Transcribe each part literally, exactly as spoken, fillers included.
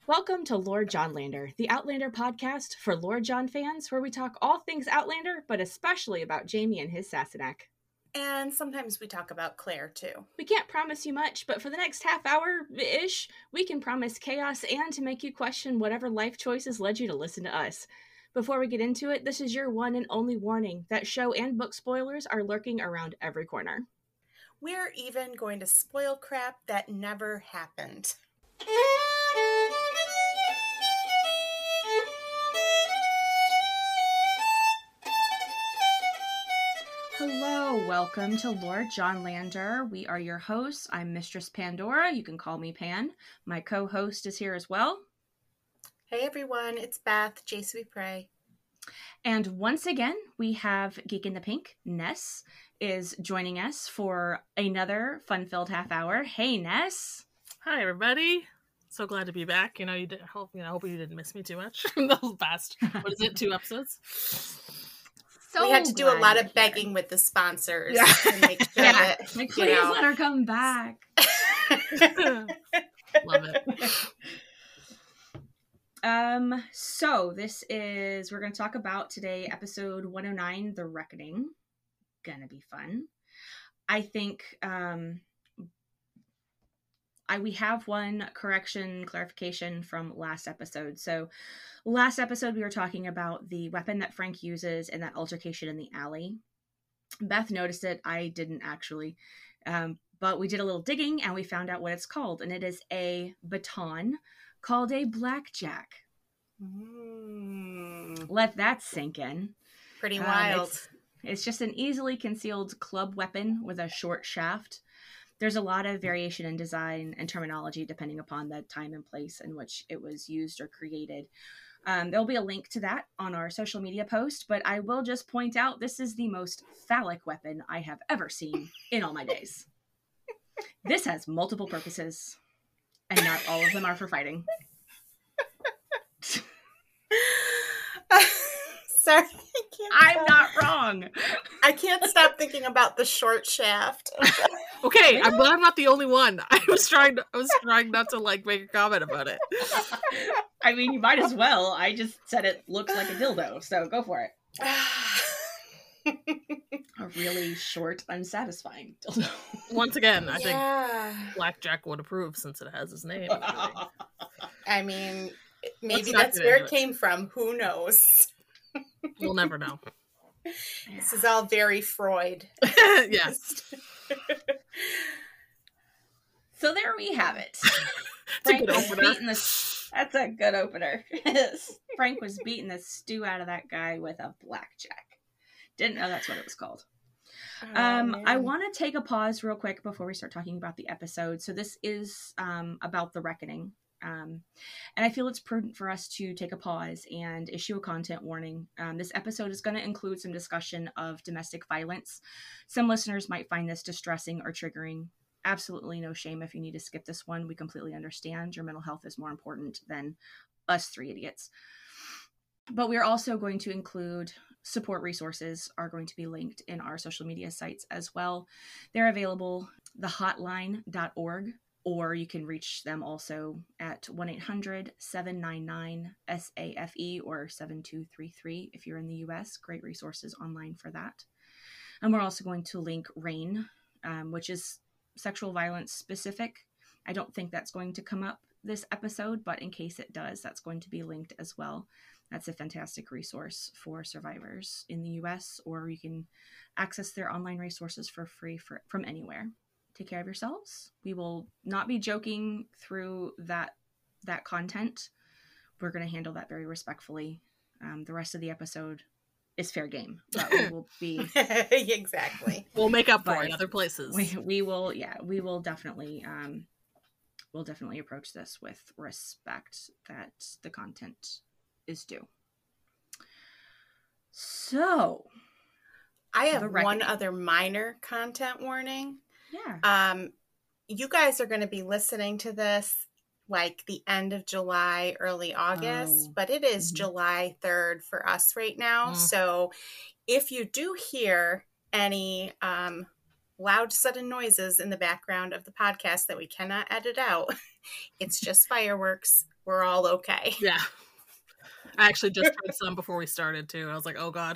Welcome to Lord Johnlander, the Outlander podcast for Lord John fans, where we talk all things Outlander, but especially about Jaime and his Sassenach. And sometimes we talk about Claire, too. We can't promise you much, but for the next half hour-ish, we can promise chaos and to make you question whatever life choices led you to listen to us. Before we get into it, this is your one and only warning that show and book spoilers are lurking around every corner. We're even going to spoil crap that never happened. Hello, welcome to Lord Johnlander. We are your hosts. I'm Mistress Pandora. You can call me Pan. My co-host is here as well. Hey everyone, it's Beth, Jace We Pray. And once again, we have Geek in the Pink. Ness is joining us for another fun-filled half hour. Hey, Ness. Hi, everybody. So glad to be back. You know, you didn't hope. You know, hope you didn't miss me too much in the past. What is it? Two episodes. So we had to do a lot of begging here with the sponsors yeah. to make sure yeah. that, like, please know. Let her come back. Love it. Um, so this is, we're going to talk about today, episode one oh nine, The Reckoning. Gonna be fun. I think, um, I, we have one correction, clarification from last episode. So last episode, we were talking about the weapon that Frank uses in that altercation in the alley. Beth noticed it. I didn't actually, um, but we did a little digging and we found out what it's called. And it is a baton called a blackjack. Mm. Let that sink in. Pretty wild. Um, it's, it's just an easily concealed club weapon with a short shaft. There's a lot of variation in design and terminology depending upon the time and place in which it was used or created. Um, there'll be a link to that on our social media post, but I will just point out this is the most phallic weapon I have ever seen in all my days. This has multiple purposes, and not all of them are for fighting. Sorry, I I'm not wrong. I can't stop thinking about the short shaft. Okay, I'm glad I'm not the only one. I was trying to, I was trying not to like make a comment about it. I mean, you might as well. I just said it looks like a dildo, so go for it. A really short, unsatisfying dildo. Once again, I yeah. think Blackjack would approve since it has his name. I mean, maybe that's where it came it. from. Who knows? We'll never know. This is all very Freud. Yes. So there we have it. Frank was beating the, that's a good opener. Frank was beating the stew out of that guy with a blackjack. Didn't know that's what it was called. Oh, um, I want to take a pause real quick before we start talking about the episode. So this is um, about the reckoning. Um, and I feel it's prudent for us to take a pause and issue a content warning. Um, this episode is going to include some discussion of domestic violence. Some listeners might find this distressing or triggering. Absolutely no shame if you need to skip this one. We completely understand your mental health is more important than us three idiots. But we're also going to include support resources are going to be linked in our social media sites as well. They're available, the hotline dot org. Or you can reach them also at one eight hundred seven nine nine S A F E or seven two three three if you're in the U S. Great resources online for that. And we're also going to link RAIN, um, which is sexual violence specific. I don't think that's going to come up this episode, but in case it does, that's going to be linked as well. That's a fantastic resource for survivors in the U S, or you can access their online resources for free for, from anywhere. Take care of yourselves. We will not be joking through that that content. We're going to handle that very respectfully. Um, the rest of the episode is fair game, but we will be exactly. We'll make up for it other places. We we will, yeah, we will definitely um, we'll definitely approach this with respect that the content is due. So, I have one other minor content warning. Yeah. Um, you guys are going to be listening to this like the end of July, early August, oh. but it is mm-hmm. July third for us right now. Mm. So if you do hear any um, loud, sudden noises in the background of the podcast that we cannot edit out, it's just fireworks. we're all okay. Yeah. I actually just read some before we started too. I was like, oh God.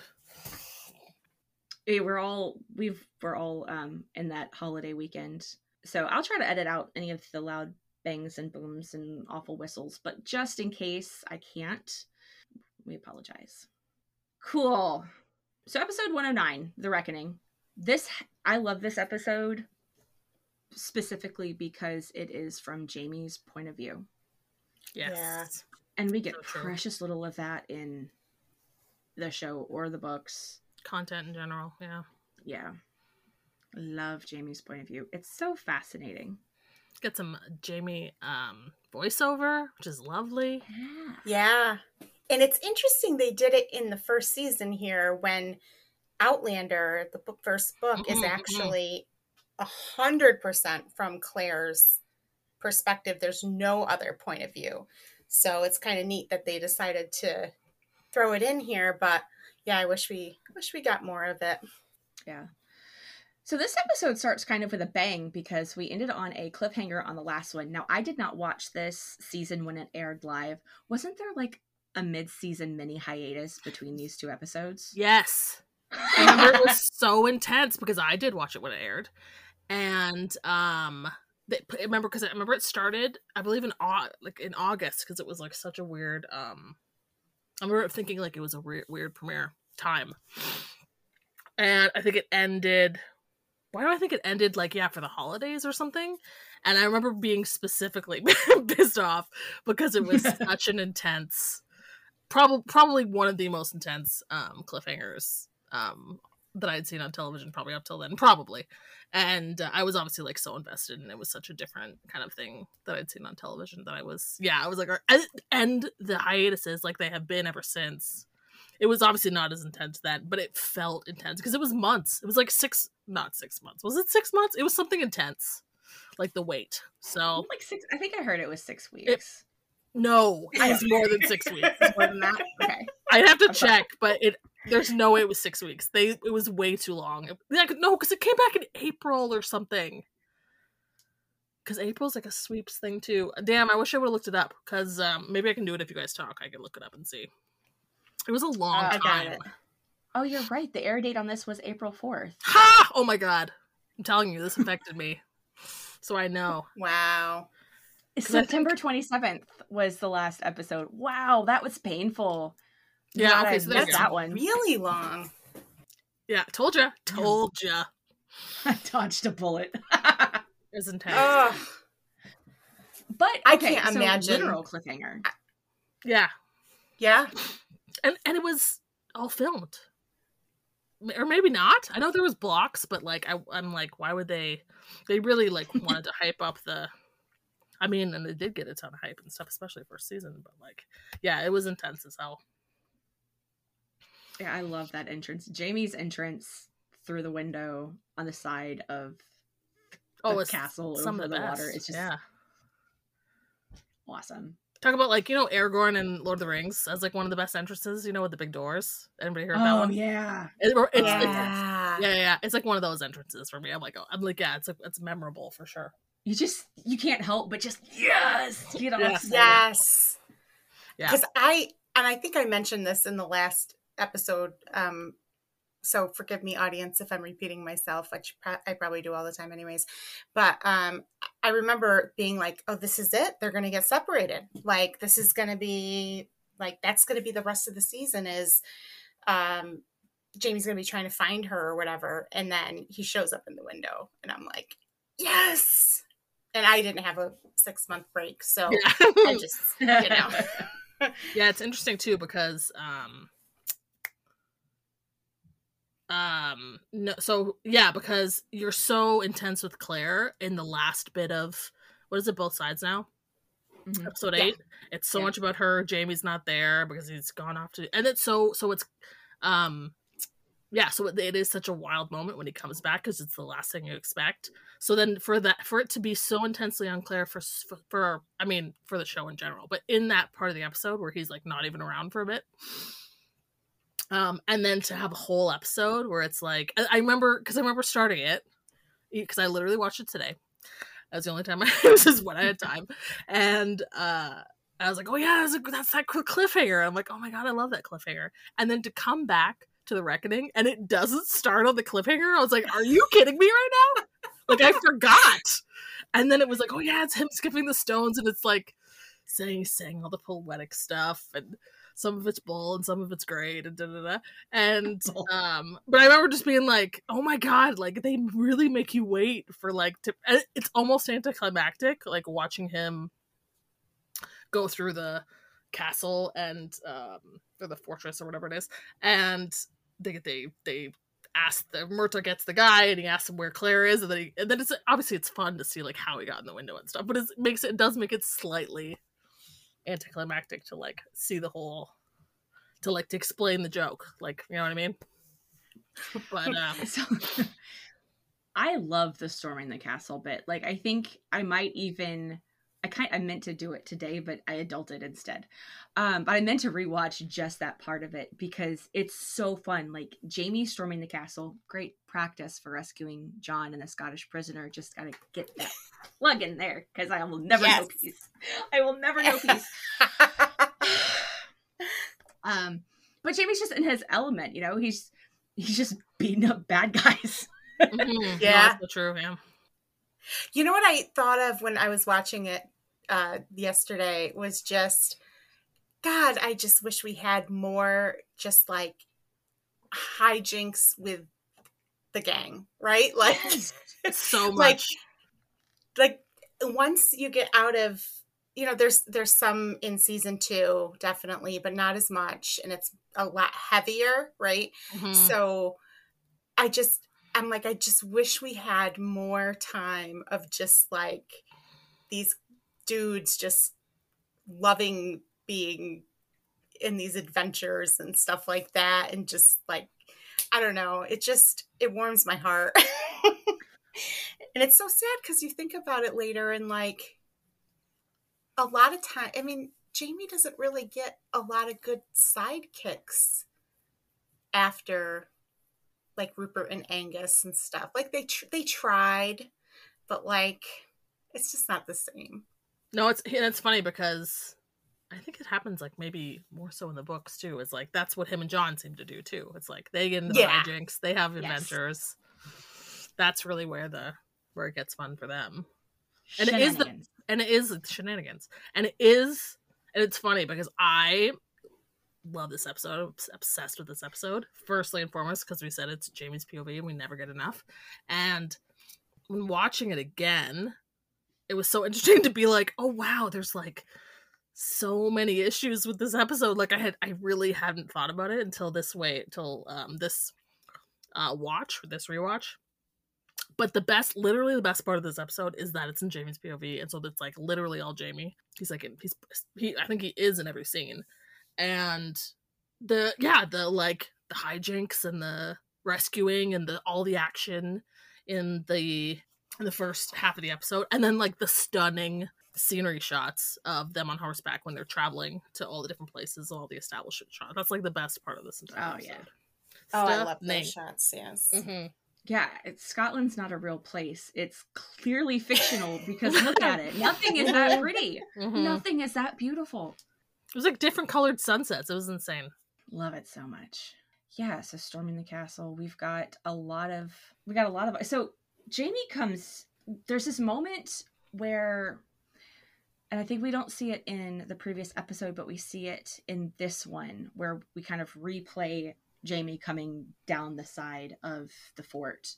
Yeah, we're all we've we're all um in that holiday weekend. So I'll try to edit out any of the loud bangs and booms and awful whistles, but just in case I can't, we apologize. Cool. So episode one oh nine, The Reckoning. This I love this episode specifically because it is from Jamie's point of view. Yes. Yeah. And we get So true. precious little of that in the show or the books. Content in general, yeah. Yeah. Love Jamie's point of view. It's so fascinating. Get some Jamie um, voiceover, which is lovely. Yeah. Yeah. And it's interesting they did it in the first season here when Outlander, the book, first book, Mm-hmm, is actually a hundred percent from Claire's perspective. There's no other point of view. So it's kind of neat that they decided to throw it in here. But yeah, I wish we wish we got more of it. Yeah. So this episode starts kind of with a bang because we ended on a cliffhanger on the last one. Now, I did not watch this season when it aired live. Wasn't there like a mid-season mini hiatus between these two episodes? Yes. I remember it was so intense because I did watch it when it aired. And um they, I remember because I remember it started, I believe in Au- like in August because it was like such a weird um I remember thinking like it was a weird, weird premiere time. And I think it ended why do I think it ended like yeah for the holidays or something? And I remember being specifically pissed off because it was such an intense probably probably one of the most intense um cliffhangers um that I'd seen on television probably up till then, probably. And uh, I was obviously like so invested, and it was such a different kind of thing that I'd seen on television that I was, yeah, I was like, and the hiatuses like they have been ever since. It was obviously not as intense then, but it felt intense because it was months. It was like six, not six months. Was it six months? It was something intense, like the wait. So like six. I think I heard it was six weeks. It, no, it was more than six weeks. More than that? Okay. I'd have to I'm check, but it there's no way it was six weeks. They it was way too long. Like no, because it came back in April or something. Because April's like a sweeps thing too. Damn, I wish I would have looked it up. Because um, maybe I can do it if you guys talk. I can look it up and see. It was a long Uh, I got time. it. Oh, you're right. The air date on this was April fourth. Ha! Oh my god. I'm telling you, this affected me. So I know. Wow. September twenty-seventh was the last episode. Wow, that was painful. Yeah, God, okay, I so there you missed go. that one. Really long. Yeah, told ya. Told ya. I dodged a bullet. It was intense. Ugh. But I okay, can't so imagine. literal cliffhanger. Yeah. Yeah. And and it was all filmed. Or maybe not. I know there was blocks, but like I I'm like, why would they they really like wanted to hype up the I mean, and they did get a ton of hype and stuff, especially first season, but like yeah, it was intense as hell. Yeah, I love that entrance. Jamie's entrance through the window on the side of the Oh, it's castle some over of the, the, best. water. It's just yeah. awesome. Talk about like, you know, Aragorn in Lord of the Rings as like one of the best entrances, you know, with the big doors. Anybody heard Oh, that one? yeah. It, it's, it's, Yeah. yeah, yeah. It's like one of those entrances for me. I'm like, oh, I'm like, yeah, it's like, it's memorable for sure. You just, you can't help but just, yes! Get all Yes. excited. Yes. Yeah. Because I, and I think I mentioned this in the last episode. Um, so forgive me, audience, if I'm repeating myself, which I probably do all the time anyways. But um, I remember being like, oh, this is it. They're going to get separated. Like, this is going to be, like, that's going to be the rest of the season is um, Jamie's going to be trying to find her or whatever. And then he shows up in the window. And I'm like, yes! And I didn't have a six-month break. So Yeah. I just, you know. Yeah, it's interesting too because um um no so yeah, because you're so intense with Claire in the last bit of what is it, Both Sides Now? Mhm. Episode Yeah. eight. It's so Yeah. much about her. Jamie's not there because he's gone off to and it's so so it's um yeah, so it, it is such a wild moment when he comes back because it's the last thing you expect. So then for that, for it to be so intensely on Claire for, for, for, I mean, for the show in general, but in that part of the episode where he's like not even around for a bit. Um, and then to have a whole episode where it's like, I, I remember, cause I remember starting it because I literally watched it today. That was the only time I, this is when I had time. And, uh, I was like, oh yeah, that's, a, that's that cliffhanger. I'm like, oh my god, I love that cliffhanger. And then to come back to the reckoning and it doesn't start on the cliffhanger, I was like, are you kidding me right now? Like, I forgot. And then it was like, oh yeah, it's him skipping the stones, and it's like saying saying all the poetic stuff, and some of it's bull and some of it's great, and da da da. And um, but I remember just being like, oh my god, like they really make you wait for like to. It's almost anticlimactic, like watching him go through the castle and um, or the fortress or whatever it is, and they they they. ask the Murta gets the guy and he asks him where Claire is, and then he, and then it's obviously it's fun to see like how he got in the window and stuff, but it makes it, it does make it slightly anticlimactic to like see the whole to like to explain the joke, like, you know what I mean? But um so, I love the storming the castle bit. Like, I think I might even I kind I meant to do it today, but I adulted instead. Um, but I meant to rewatch just that part of it because it's so fun. Like, Jamie storming the castle, great practice for rescuing John and the Scottish prisoner. Just gotta get that plug in there because I will never yes. know peace. I will never know peace. um, but Jamie's just in his element, you know. He's he's just beating up bad guys. mm-hmm. Yeah, no, that's true. Yeah. You know what I thought of when I was watching it uh, yesterday was just, God, I just wish we had more just like hijinks with the gang, right? Like so much. Like, like once you get out of, you know, there's there's some in season two, definitely, but not as much, and it's a lot heavier, right? Mm-hmm. So I just. I'm like, I just wish we had more time of just like these dudes just loving being in these adventures and stuff like that. And just like, I don't know, it just, it warms my heart. And it's so sad because you think about it later and like a lot of time, I mean, Jamie doesn't really get a lot of good sidekicks after like Rupert and Angus and stuff. Like they tr- they tried, but like it's just not the same. No, it's it's funny because I think it happens like maybe more so in the books too. It's like that's what him and John seem to do too. It's like they get into yeah. hijinks, they have adventures. Yes. That's really where the where it gets fun for them. And it is the and it is shenanigans. And it is and it's funny because I love this episode. I'm obsessed with this episode. Firstly and foremost, because we said it's Jamie's P O V and we never get enough. And when watching it again, it was so interesting to be like, oh wow, there's like so many issues with this episode. Like I had, I really hadn't thought about it until this way, until um, this uh, watch, this rewatch. But the best, literally the best part of this episode is that it's in Jamie's P O V, and so it's like literally all Jamie. He's like, in, he's he. I think he is in every scene. And the yeah the like the hijinks and the rescuing and the all the action in the in the first half of the episode, and then like the stunning scenery shots of them on horseback when they're traveling to all the different places, all the establishment shots. That's like the best part of this entire oh episode. yeah oh I love those shots. Yes. Mm-hmm. Yeah, it's, Scotland's not a real place. It's clearly fictional because look at it. Nothing is that pretty. Mm-hmm. Nothing is that beautiful. It was like different colored sunsets. It was insane. Love it so much. Yeah, so storming the castle. We've got a lot of we got a lot of so Jamie comes there's this moment where, and I think we don't see it in the previous episode, but we see it in this one where we kind of replay Jamie coming down the side of the fort,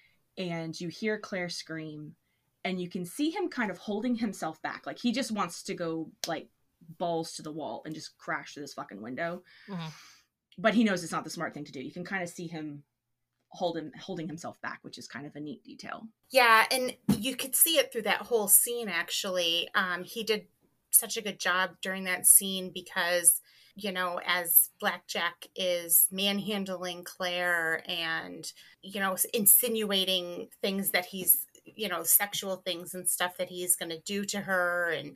and you hear Claire scream, and you can see him kind of holding himself back. Like he just wants to go like balls to the wall and just crash through this fucking window. Mm-hmm. But he knows it's not the smart thing to do. You can kind of see him hold him holding himself back, which is kind of a neat detail. Yeah, and you could see it through that whole scene, actually. Um, he did such a good job during that scene because, you know, as Blackjack is manhandling Claire and, you know, insinuating things that he's, you know, sexual things and stuff that he's going to do to her. And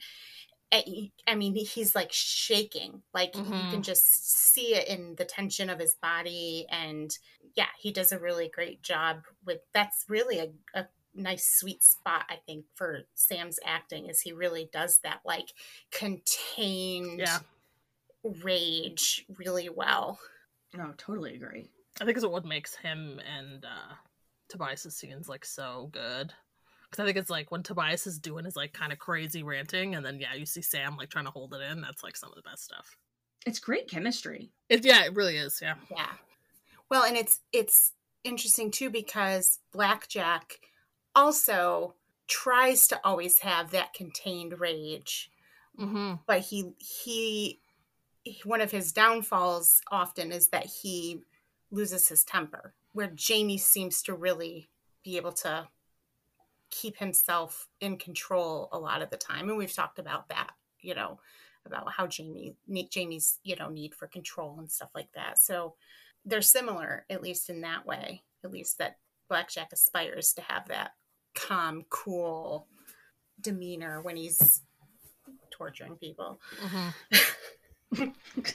I mean, he's like shaking, like mm-hmm. you can just see it in the tension of his body. And yeah, he does a really great job with, that's really a, a nice sweet spot, I think, for Sam's acting, is he really does that like contained yeah. rage really well. No, totally agree. I think it's what makes him and uh, Tobias's scenes like so good. Because I think it's like when Tobias is doing his like kind of crazy ranting, and then yeah, you see Sam like trying to hold it in. That's like some of the best stuff. It's great chemistry. It yeah, it really is. Yeah. Yeah. Well, and it's it's interesting too because Blackjack also tries to always have that contained rage, mm-hmm. but he he one of his downfalls often is that he loses his temper, where Jamie seems to really be able to keep himself in control a lot of the time. And we've talked about that, you know, about how Jamie, Jamie's, you know, need for control and stuff like that. So they're similar, at least in that way, at least that Blackjack aspires to have that calm, cool demeanor when he's torturing people. Mm-hmm.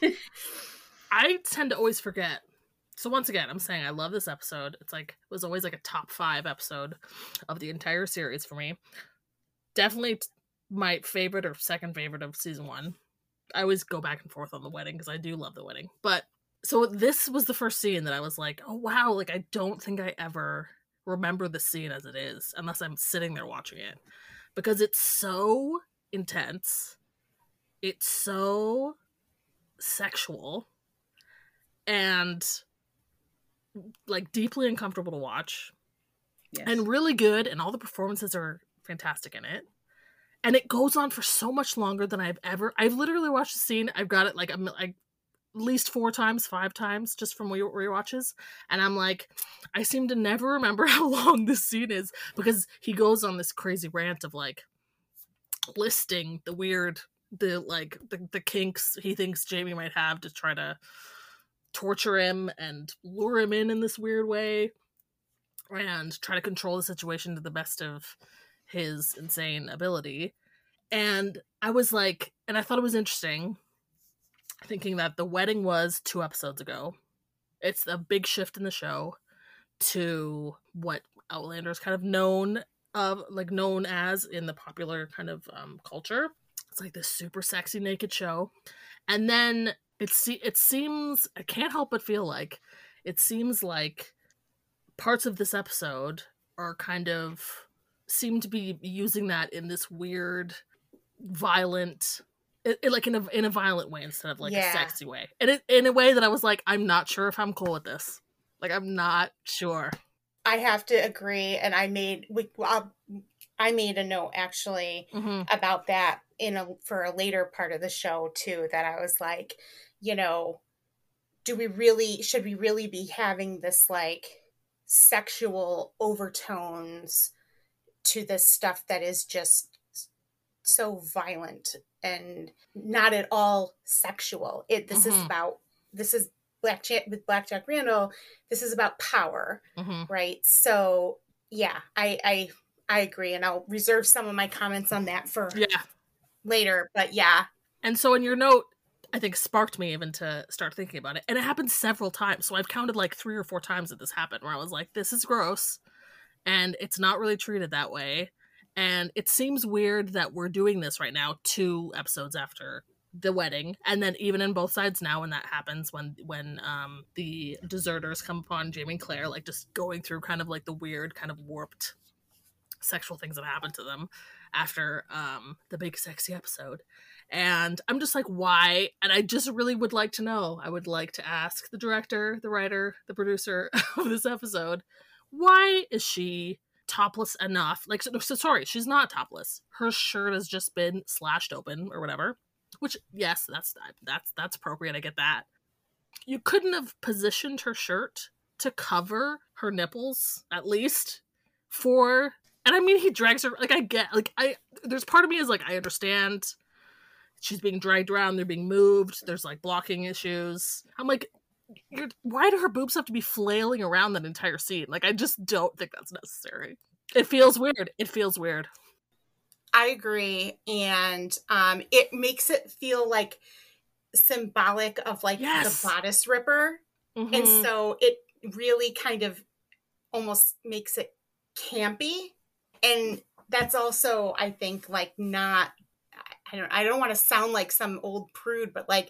I tend to always forget. So once again, I'm saying I love this episode. It's like, it was always like a top five episode of the entire series for me. Definitely t- my favorite or second favorite of season one. I always go back and forth on the wedding because I do love the wedding. But so this was the first scene that I was like, oh wow, like I don't think I ever remember the scene as it is unless I'm sitting there watching it. Because it's so intense. It's so sexual. And like deeply uncomfortable to watch. Yes. And really good, and all the performances are fantastic in it. And it goes on for so much longer than I've ever I've literally watched the scene. I've got it like a, like at least four times, five times just from re- rewatches, and I'm like, I seem to never remember how long this scene is because he goes on this crazy rant of like listing the weird the like the, the kinks he thinks Jamie might have to try to torture him and lure him in in this weird way and try to control the situation to the best of his insane ability. And I was like, and I thought it was interesting thinking that the wedding was two episodes ago. It's a big shift in the show to what Outlander is kind of known of, like known as in the popular kind of um, culture. It's like this super sexy naked show. And then It, se- it seems, I can't help but feel like, it seems like parts of this episode are kind of, seem to be using that in this weird, violent, it, it, like in a in a violent way instead of like yeah. a sexy way. And it, in a way that I was like, I'm not sure if I'm cool with this. Like, I'm not sure. I have to agree, and I made, we, well, I made a note actually mm-hmm. about that in a for a later part of the show too, that I was like, you know, do we really, should we really be having this like sexual overtones to this stuff that is just so violent and not at all sexual? It, this mm-hmm. is about, this is Blackjack with Blackjack Randall. This is about power, mm-hmm. right? So yeah, I, I, I agree. And I'll reserve some of my comments on that for yeah. later, but yeah. And so in your note, I think sparked me even to start thinking about it. And it happened several times. So I've counted like three or four times that this happened where I was like, this is gross. And it's not really treated that way. And it seems weird that we're doing this right now, two episodes after the wedding. And then even in Both Sides Now, when that happens, when when um, the deserters come upon Jamie and Claire, like just going through kind of like the weird, kind of warped sexual things that happen to them after um, the big sexy episode. And I'm just like, why? And I just really would like to know. I would like to ask the director, the writer, the producer of this episode, why is she topless enough? Like, so, so sorry, she's not topless. Her shirt has just been slashed open or whatever. Which, yes, that's that's that's appropriate. I get that. You couldn't have positioned her shirt to cover her nipples, at least, for... And I mean, he drags her... Like, I get... Like, I... There's part of me is like, I understand... She's being dragged around, they're being moved, there's like blocking issues. I'm like, you're, why do her boobs have to be flailing around that entire scene? Like, I just don't think that's necessary. It feels weird. It feels weird. I agree. And um, it makes it feel like symbolic of like yes. the bodice ripper. Mm-hmm. And so it really kind of almost makes it campy and that's also, I think, like not, I don't, I don't want to sound like some old prude, but like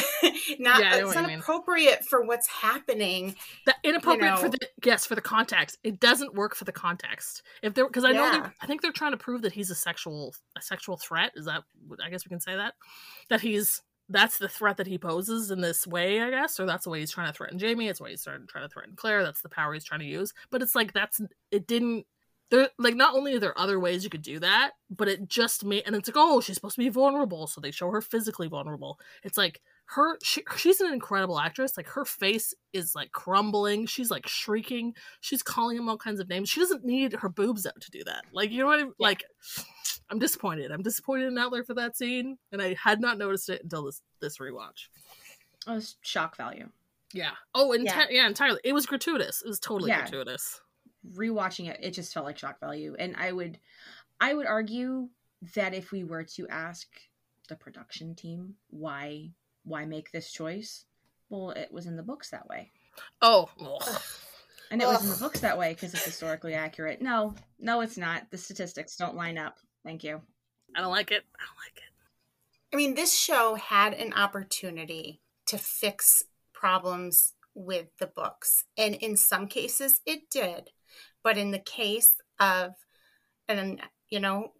not, Yeah, it's not appropriate for what's happening. That inappropriate, you know, for the, yes, for the context. It doesn't work for the context. If they're, because I know yeah. they, I think they're trying to prove that he's a sexual, a sexual threat. Is that, I guess we can say that, that he's, that's the threat that he poses in this way, I guess, or that's the way he's trying to threaten Jamie. It's the way he's trying to threaten Claire. That's the power he's trying to use. But it's like, that's, it didn't, there, like, not only are there other ways you could do that, but it just made, and it's like, oh, she's supposed to be vulnerable, so they show her physically vulnerable. It's like, her, she, she's an incredible actress. Like, her face is, like, crumbling. She's, like, shrieking. She's calling him all kinds of names. She doesn't need her boobs out to do that. Like, you know what I mean? Yeah. Like, I'm disappointed. I'm disappointed in Outlander for that scene, and I had not noticed it until this, this rewatch. It was shock value. Yeah. Oh, enti- yeah. yeah, entirely. It was gratuitous. It was totally yeah. gratuitous. Rewatching it, it just felt like shock value. And I would I would argue that if we were to ask the production team why why make this choice, well, it was in the books that way. Oh. And it was in the books that way because it's historically accurate. No, no, it's not. The statistics don't line up. Thank you. I don't like it. I don't like it. I mean, this show had an opportunity to fix problems with the books. And in some cases, it did. But in the case of, and you know,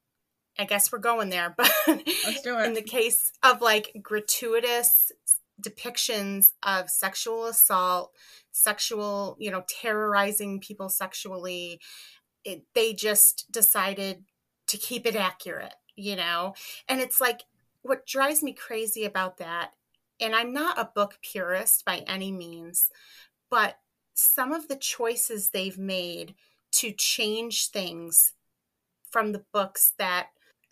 I guess we're going there, but let's do it. In the case of like gratuitous depictions of sexual assault, sexual, you know, terrorizing people sexually, it, they just decided to keep it accurate, you know? And it's like, what drives me crazy about that, and I'm not a book purist by any means, but some of the choices they've made to change things from the books that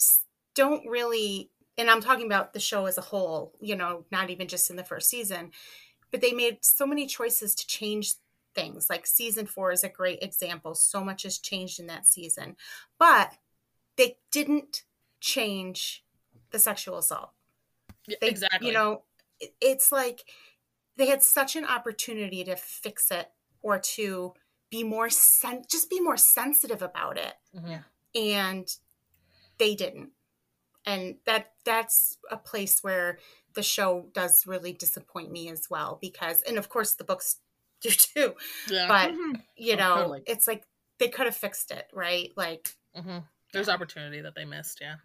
don't really, and I'm talking about the show as a whole, you know, not even just in the first season, but they made so many choices to change things. Like season four is a great example. So much has changed in that season, but they didn't change the sexual assault. Yeah, they, exactly. You know, it, it's like they had such an opportunity to fix it or to be more sen- just be more sensitive about it. Mm-hmm. And they didn't. And that that's a place where the show does really disappoint me as well, because, and of course the books do too, yeah. but mm-hmm. you know, oh, totally. It's like they could have fixed it, right? Like mm-hmm. there's yeah. opportunity that they missed. Yeah.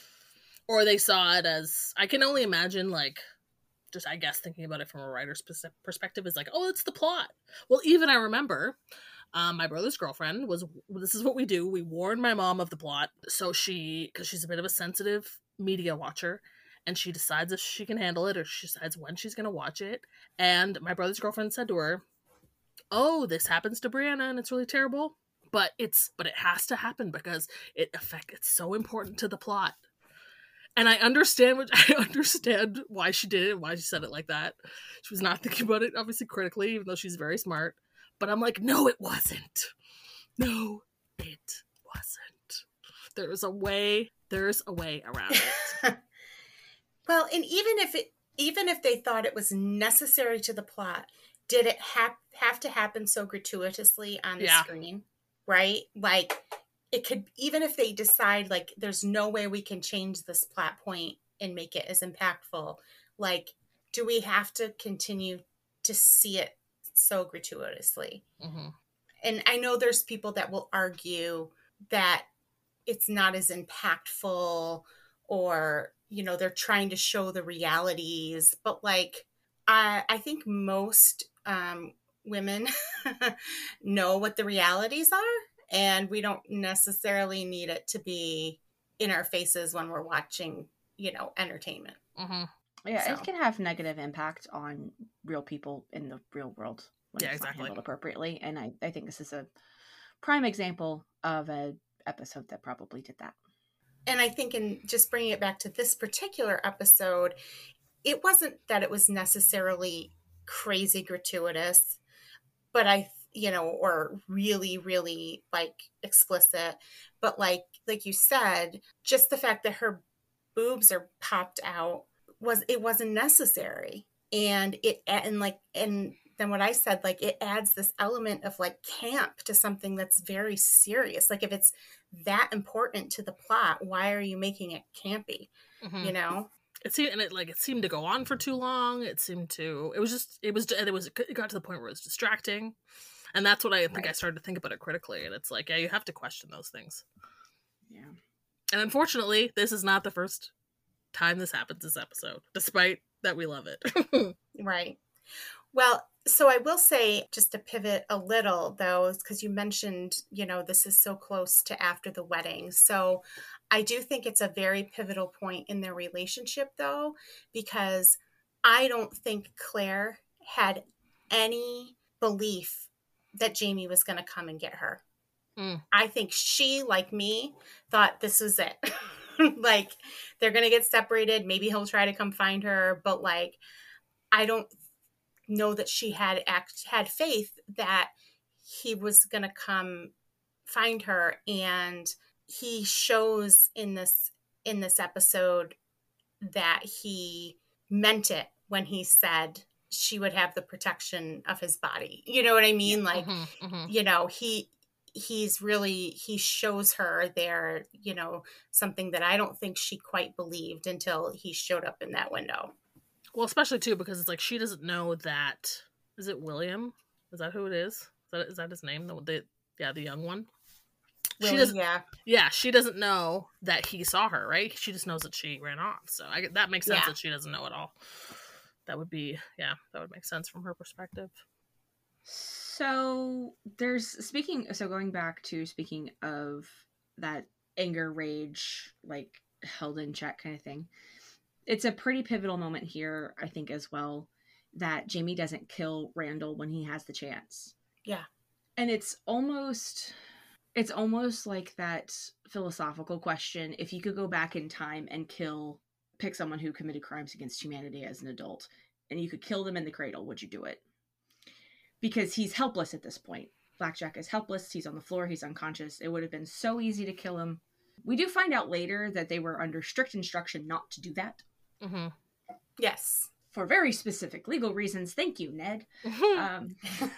Or they saw it as, I can only imagine, like, just, I guess, thinking about it from a writer's perspective is like, oh, it's the plot. Well, even I remember um, my brother's girlfriend was, this is what we do. We warned my mom of the plot. So she, because she's a bit of a sensitive media watcher, and she decides if she can handle it or she decides when she's going to watch it. And my brother's girlfriend said to her, oh, this happens to Brianna and it's really terrible. But it's, but it has to happen because it affect, it's so important to the plot. And I understand what I understand why she did it, why she said it like that. She was not thinking about it, obviously, critically, even though she's very smart. But I'm like, no, it wasn't. No, it wasn't. There's a way. There's a way around it. Well, and even if it, even if they thought it was necessary to the plot, did it ha- have to happen so gratuitously on the yeah. screen? Right? Like, it could, even if they decide like there's no way we can change this plot point and make it as impactful, like, do we have to continue to see it so gratuitously? Mm-hmm. And I know there's people that will argue that it's not as impactful, or, you know, they're trying to show the realities, but like, I, I think most um, women know what the realities are. And we don't necessarily need it to be in our faces when we're watching, you know, entertainment. Mm-hmm. Yeah, so. It can have negative impact on real people in the real world when yeah, it's exactly. not handled appropriately. And I, I think this is a prime example of an episode that probably did that. And I think in just bringing it back to this particular episode, it wasn't that it was necessarily crazy gratuitous, but I you know, or really, really like explicit, but like, like you said, just the fact that her boobs are popped out was, it wasn't necessary. And it, and like, and than what I said. Like, it adds this element of like camp to something that's very serious. Like, if it's that important to the plot, why are you making it campy? Mm-hmm. You know? It seemed, and it like it seemed to go on for too long. It seemed to, it was just, it was, it was, it got to the point where it was distracting, and that's what I think right. I started to think about it critically. And it's like, yeah, you have to question those things. Yeah. And unfortunately, this is not the first time this happens this episode, despite that we love it. Right. Well, so I will say, just to pivot a little, though, because you mentioned, you know, this is so close to after the wedding. So I do think it's a very pivotal point in their relationship, though, because I don't think Claire had any belief that Jamie was going to come and get her. Mm. I think she, like me, thought this was it. Like, they're going to get separated. Maybe he'll try to come find her. But, like, I don't know that she had act had faith that he was going to come find her. And he shows in this in this episode that he meant it when he said she would have the protection of his body. You know what I mean? Like, mm-hmm, mm-hmm. you know, he he's really, he shows her there, you know, something that I don't think she quite believed until he showed up in that window. Well, especially too, because it's like, she doesn't know that, is it William? Is that who it is? Is that, is that his name? The, the yeah, the young one. Really, she doesn't, yeah. Yeah, she doesn't know that he saw her, right? She just knows that she ran off. So I, that makes sense yeah. that she doesn't know at all. That would be, yeah, that would make sense from her perspective. So there's, speaking, so going back to speaking of that anger, rage, like held in check kind of thing, it's a pretty pivotal moment here, I think, as well, that Jamie doesn't kill Randall when he has the chance. Yeah. And it's almost, it's almost like that philosophical question, if you could go back in time and kill, pick someone who committed crimes against humanity as an adult, and you could kill them in the cradle, would you do it? Because he's helpless at this point. Blackjack is helpless. He's on the floor. He's unconscious. It would have been so easy to kill him. We do find out later that they were under strict instruction not to do that. Mm-hmm. Yes. For very specific legal reasons. Thank you, Ned. um.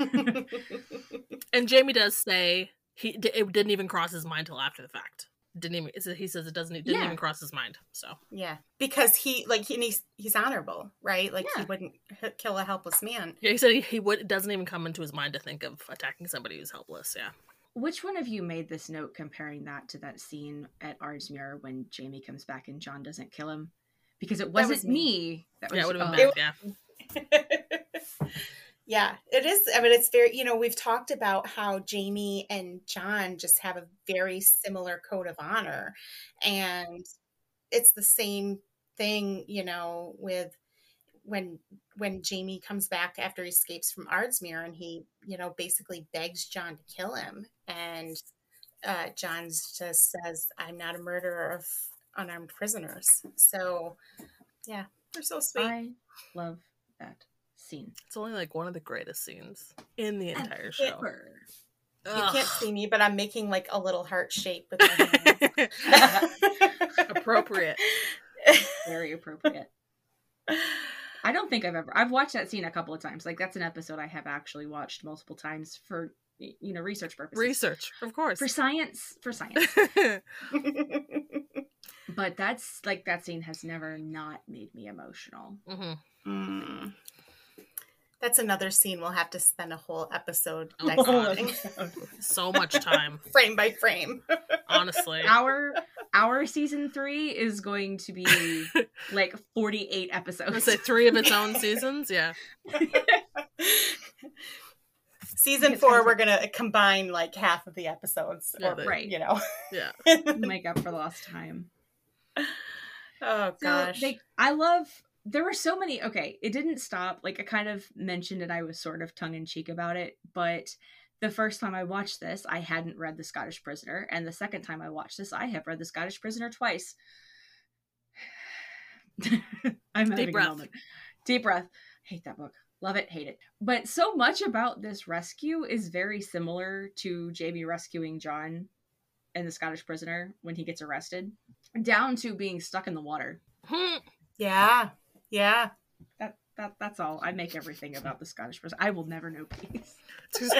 And Jamie does say he it didn't even cross his mind till after the fact. Didn't even, he says it doesn't, it didn't yeah. even cross his mind. So yeah, because he like he he's, he's honorable, right? Like yeah. he wouldn't h- kill a helpless man. Yeah, he said he, he would. It doesn't even come into his mind to think of attacking somebody who's helpless. Yeah. Which one of you made this note comparing that to that scene at Ardsmuir when Jamie comes back and John doesn't kill him? Because it wasn't was me. me. That was yeah, it would have been bad. Yeah. Yeah, it is. I mean, it's very, you know, we've talked about how Jamie and John just have a very similar code of honor. And it's the same thing, you know, with when when Jamie comes back after he escapes from Ardsmuir and he, you know, basically begs John to kill him. And uh, John just says, I'm not a murderer of unarmed prisoners. So, yeah, they're so sweet. I love that scene. It's only like one of the greatest scenes in the entire show. You Ugh. Can't see me, but I'm making like a little heart shape with my hands. Appropriate. Very appropriate. I don't think I've ever I've watched that scene a couple of times. Like, that's an episode I have actually watched multiple times for, you know, research purposes. Research, of course. For science, for science. But that's like, that scene has never not made me emotional. Mm-hmm. Mm. That's another scene we'll have to spend a whole episode oh, dissecting. So much time. Frame by frame. Honestly. Our our season three is going to be like forty-eight episodes. Let's say three of its own seasons, yeah. Season four, we're going to combine like half of the episodes. Yeah, or, they, right. You know. Yeah. Make up for lost time. Oh, gosh. So they, I love... There were so many, okay, it didn't stop, like I kind of mentioned it, I was sort of tongue-in-cheek about it, but the first time I watched this, I hadn't read The Scottish Prisoner, and the second time I watched this, I have read The Scottish Prisoner twice. I'm having Deep breath. a moment. Deep breath. Hate that book. Love it, hate it. But so much about this rescue is very similar to Jamie rescuing John in The Scottish Prisoner when he gets arrested, down to being stuck in the water. Yeah. Yeah. That That that's all. I make everything about the Scottish person. I will never know peace. You're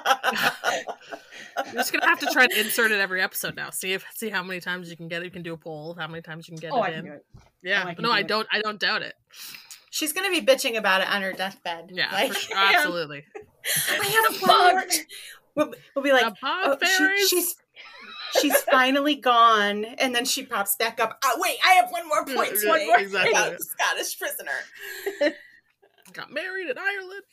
just gonna have to try to insert it every episode now. See if see how many times you can get it. You can do a poll of how many times you can get oh, it I in. can do it. Yeah, oh, I no, I it. don't. I don't doubt it. She's gonna be bitching about it on her deathbed. Yeah, like, sure. Absolutely. I have a bug. We'll, we'll be like, oh, she, she's she's finally gone, and then she pops back up. Oh, wait, I have one more point to make exactly. about the Scottish prisoner. Got married in Ireland.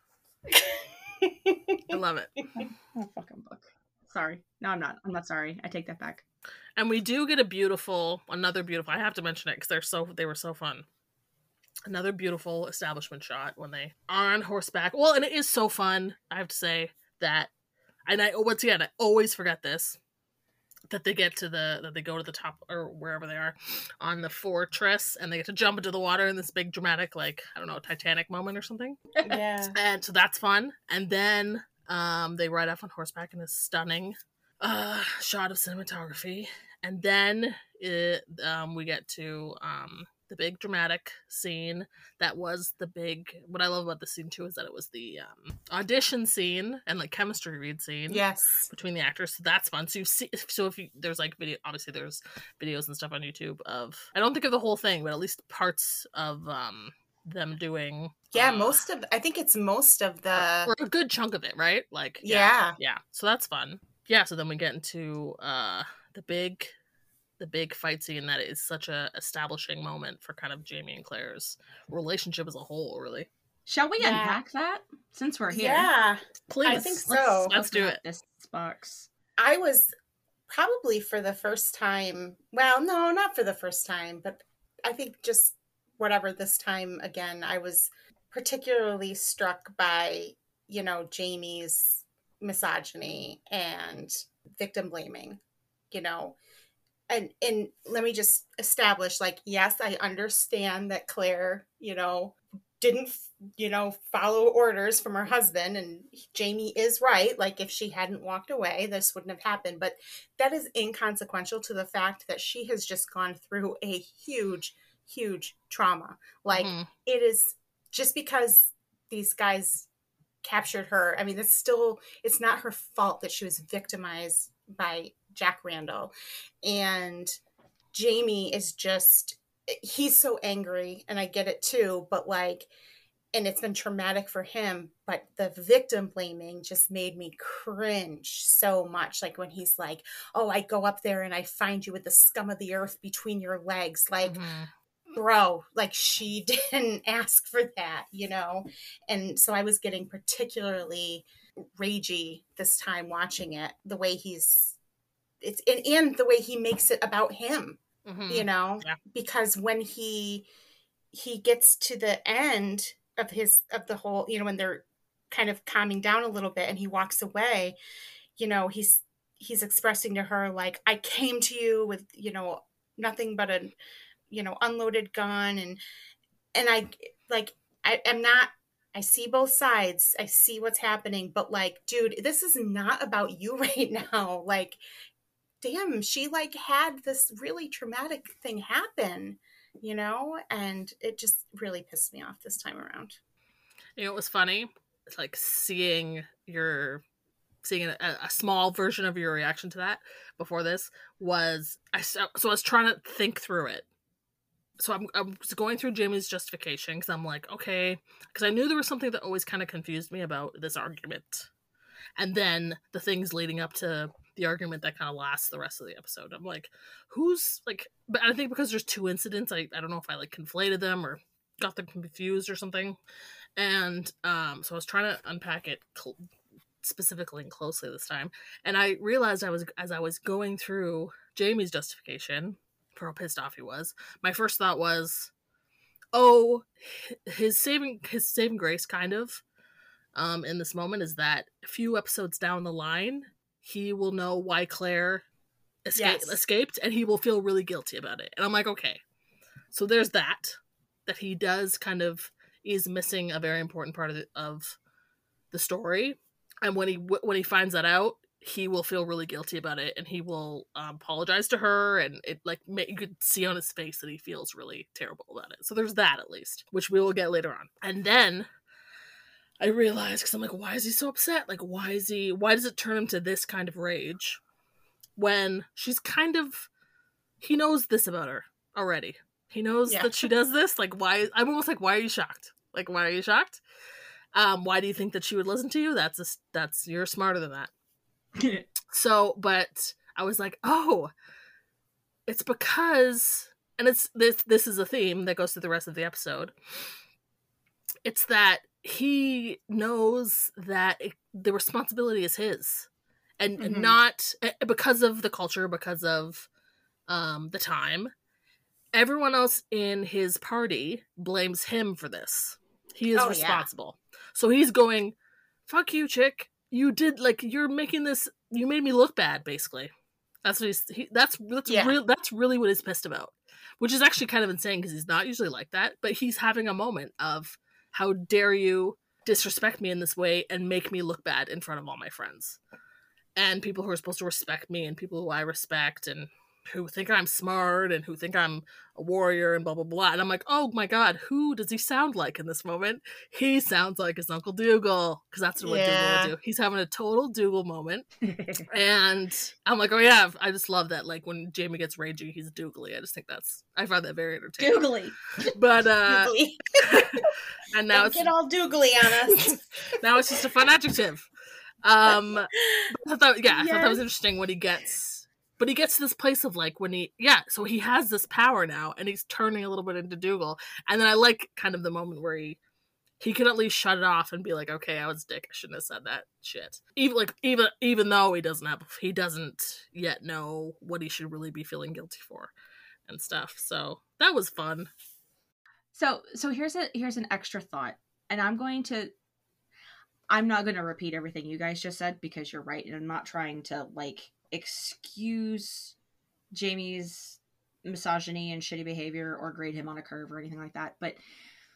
I love it. Oh, fucking book. Sorry. No, I'm not. I'm not sorry. I take that back. And we do get a beautiful, another beautiful. I have to mention it because they're so they were so fun. Another beautiful establishment shot when they are on horseback. Well, and it is so fun. I have to say that, and I once again I always forget this. That they get to the, that they go to the top or wherever they are on the fortress and they get to jump into the water in this big dramatic, like, I don't know, Titanic moment or something. Yeah. And so that's fun. And then um, they ride off on horseback in this stunning uh, shot of cinematography. And then it, um, we get to um, the big dramatic scene that was the big, what I love about the scene too is that it was the um, audition scene and like chemistry read scene. Yes. Between the actors. So that's fun. So you see, so if you, there's like video, obviously there's videos and stuff on YouTube of, I don't think of the whole thing, but at least parts of um, them doing. Yeah, uh, most of, I think it's most of the. Or a good chunk of it, right? Like, yeah. Yeah. Yeah. So that's fun. Yeah. So then we get into uh, the big, the big fight scene that is such a establishing moment for kind of Jamie and Claire's relationship as a whole, really. Shall we yeah. unpack that since we're here? Yeah, please. I think so. Let's, let's do it. This box. I was probably for the first time. Well, no, not for the first time, but I think just whatever this time again, I was particularly struck by, you know, Jamie's misogyny and victim blaming, you know. And and let me just establish, like, yes, I understand that Claire, you know, didn't, you know, follow orders from her husband, and Jamie is right. Like, if she hadn't walked away, this wouldn't have happened. But that is inconsequential to the fact that she has just gone through a huge, huge trauma. Like, mm-hmm. It is just because these guys captured her. I mean, it's still, it's not her fault that she was victimized by Jack Randall. And Jamie is just, he's so angry, and I get it too, but like, and it's been traumatic for him, but the victim blaming just made me cringe so much. Like when he's like, oh, I go up there and I find you with the scum of the earth between your legs. Like, mm-hmm. bro, like she didn't ask for that, you know? And so I was getting particularly ragey this time watching it, the way he's, it's, and, and the way he makes it about him. Mm-hmm. You know, yeah. Because when he he gets to the end of his of the whole, you know, when they're kind of calming down a little bit and he walks away, you know, he's he's expressing to her like, I came to you with, you know, nothing but a, you know, unloaded gun, and and I like I am not I see both sides. I see what's happening, but like, dude, this is not about you right now. Like, damn, she like had this really traumatic thing happen, you know, and it just really pissed me off this time around. You know, it was funny. It's like seeing your, seeing a, a small version of your reaction to that before this was, I so I was trying to think through it. So I'm, I was going through Jamie's justification because I'm like, okay, because I knew there was something that always kind of confused me about this argument. And then the things leading up to the argument that kind of lasts the rest of the episode. I'm like, who's like, but I think because there's two incidents, I, I don't know if I like conflated them or got them confused or something. And um, so I was trying to unpack it cl- specifically and closely this time. And I realized I was, as I was going through Jamie's justification for how pissed off he was, my first thought was, oh, his saving, his saving grace kind of um, in this moment is that a few episodes down the line, he will know why Claire escaped, yes. escaped, and he will feel really guilty about it. And I'm like, okay. So there's that, that he does kind of is missing a very important part of the, of the story. And when he when he finds that out, he will feel really guilty about it, and he will um, apologize to her, and it like ma- you could see on his face that he feels really terrible about it. So there's that, at least, which we will get later on. And then I realized, because I'm like, why is he so upset? Like, why is he? Why does it turn him to this kind of rage when she's kind of? He knows this about her already. He knows Yeah. that she does this. Like, why? I'm almost like, why are you shocked? Like, why are you shocked? Um, why do you think that she would listen to you? That's a, that's you're smarter than that. So, but I was like, oh, it's because, and it's this. This is a theme that goes through the rest of the episode. It's that he knows that it, the responsibility is his, and Mhm. not because of the culture, because of um, the time. Everyone else in his party blames him for this. He is Oh, yeah. responsible. So he's going, fuck you, chick. You did, like, you're making this, you made me look bad, basically. That's what he's, he, that's, that's, Yeah. real, that's really what he's pissed about. Which is actually kind of insane, because he's not usually like that, but he's having a moment of, how dare you disrespect me in this way and make me look bad in front of all my friends. And people who are supposed to respect me, and people who I respect, and who think I'm smart, and who think I'm a warrior, and blah, blah, blah. And I'm like, oh my god, who does he sound like in this moment? He sounds like his Uncle Dougal, because that's what Yeah. Dougal would do. He's having a total Dougal moment. And I'm like, oh yeah, I just love that. Like, when Jamie gets ragey, he's Dougally. I just think that's, I find that very entertaining. Googly. But, uh, Doogly. and now Don't it's, get all doogly on us. now it's just a fun adjective. Um, but I thought that, yeah, I thought that was Yes. interesting when he gets, but he gets to this place of like, when he, yeah, so he has this power now, and he's turning a little bit into Dougal. And then I like kind of the moment where he, he can at least shut it off and be like, okay, I was a dick. I shouldn't have said that shit. Even like, even, even though he doesn't have, he doesn't yet know what he should really be feeling guilty for and stuff. So that was fun. So so here's a here's an extra thought, and I'm going to I'm not going to repeat everything you guys just said, because you're right, and I'm not trying to like excuse Jamie's misogyny and shitty behavior or grade him on a curve or anything like that, but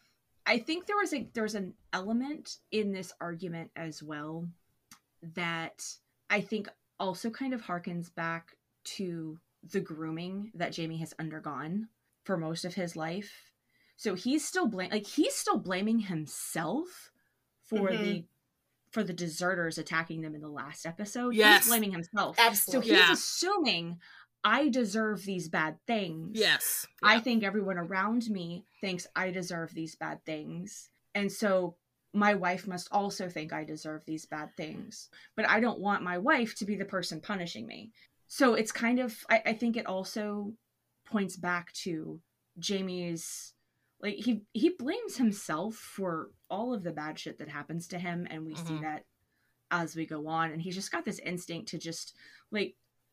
I think there was a there's an element in this argument as well that I think also kind of harkens back to the grooming that Jamie has undergone for most of his life. So he's still blame like he's still blaming himself for Mhm. the for the deserters attacking them in the last episode. Yes. He's blaming himself. Absolutely. So he's Yeah. assuming I deserve these bad things. Yes. I Yeah. think everyone around me thinks I deserve these bad things. And so my wife must also think I deserve these bad things. But I don't want my wife to be the person punishing me. So it's kind of, I, I think it also points back to Jamie's, like, he, he blames himself for all of the bad shit that happens to him. And we see Mhm. that as we go on. And he's just got this instinct to just, like,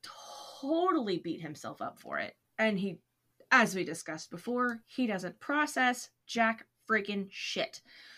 totally beat himself up for it. And he, as we discussed before, he doesn't process jack freaking shit.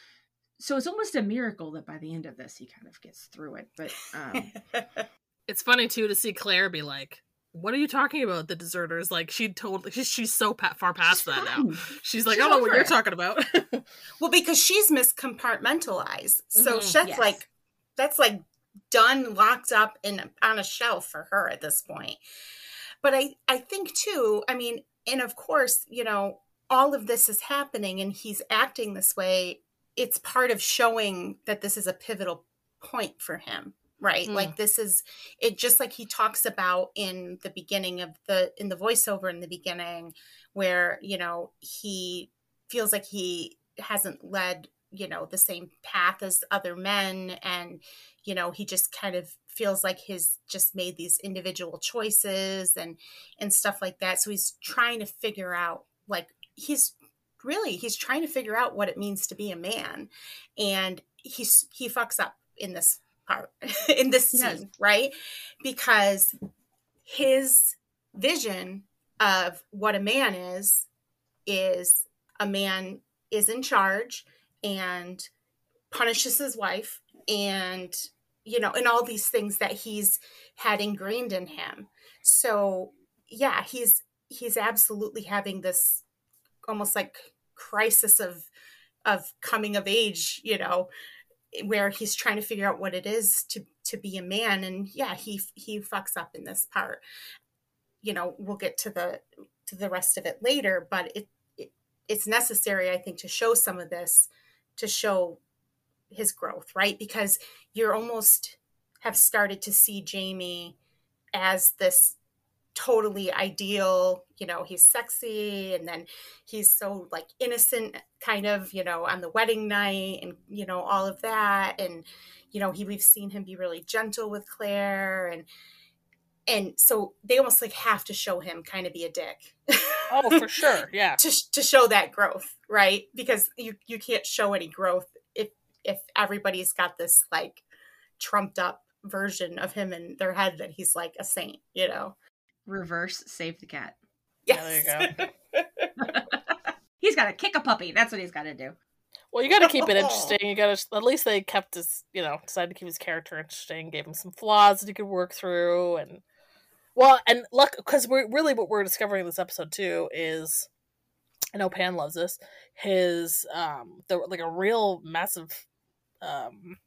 So it's almost a miracle that by the end of this he kind of gets through it. But um It's funny too to see Claire be like, "What are you talking about? The deserters?" Like she totally, she's, she's so pa- far past she's that now. fine. She's like, She's "I don't know what over you're it." talking about." Well, because she's miscompartmentalized. So Mhm. that's Yes. like that's like done, locked up in on a shelf for her at this point. But I I think too, I mean, and of course, you know, all of this is happening and he's acting this way. It's part of showing that this is a pivotal point for him, right? Mm. Like this is it, just like he talks about in the beginning of the in the voiceover in the beginning, where, you know, he feels like he hasn't led, you know, the same path as other men, and, you know, he just kind of feels like he's just made these individual choices and and stuff like that. So he's trying to figure out, like, he's really he's trying to figure out what it means to be a man, and he's he fucks up in this part in this He does. scene, right? Because his vision of what a man is is a man is in charge and punishes his wife, and, you know, and all these things that he's had ingrained in him. So yeah, he's he's absolutely having this almost like crisis of of coming of age, you know, where he's trying to figure out what it is to to be a man. And yeah, he he fucks up in this part. You know, we'll get to the to the rest of it later, but it, it it's necessary, I think, to show some of this, to show his growth, right? Because you're almost have started to see Jaime as this totally ideal, you know, he's sexy, and then he's so like innocent kind of, you know, on the wedding night, and, you know, all of that. And, you know, he, we've seen him be really gentle with Claire, and, and so they almost like have to show him kind of be a dick. Oh, for sure. Yeah. to, to show that growth, right? Because you, you can't show any growth if, if everybody's got this like trumped up version of him in their head that he's like a saint, you know? Reverse save the cat. Yes. Yeah, there you go. He's got to kick a puppy. That's what he's got to do. Well, you got to keep it interesting. You got to, at least they kept his, you know, decided to keep his character interesting, gave him some flaws that he could work through. And, well, and look, because we're really what we're discovering in this episode too is, I know Pan loves this, his, um, the, like a real massive, um,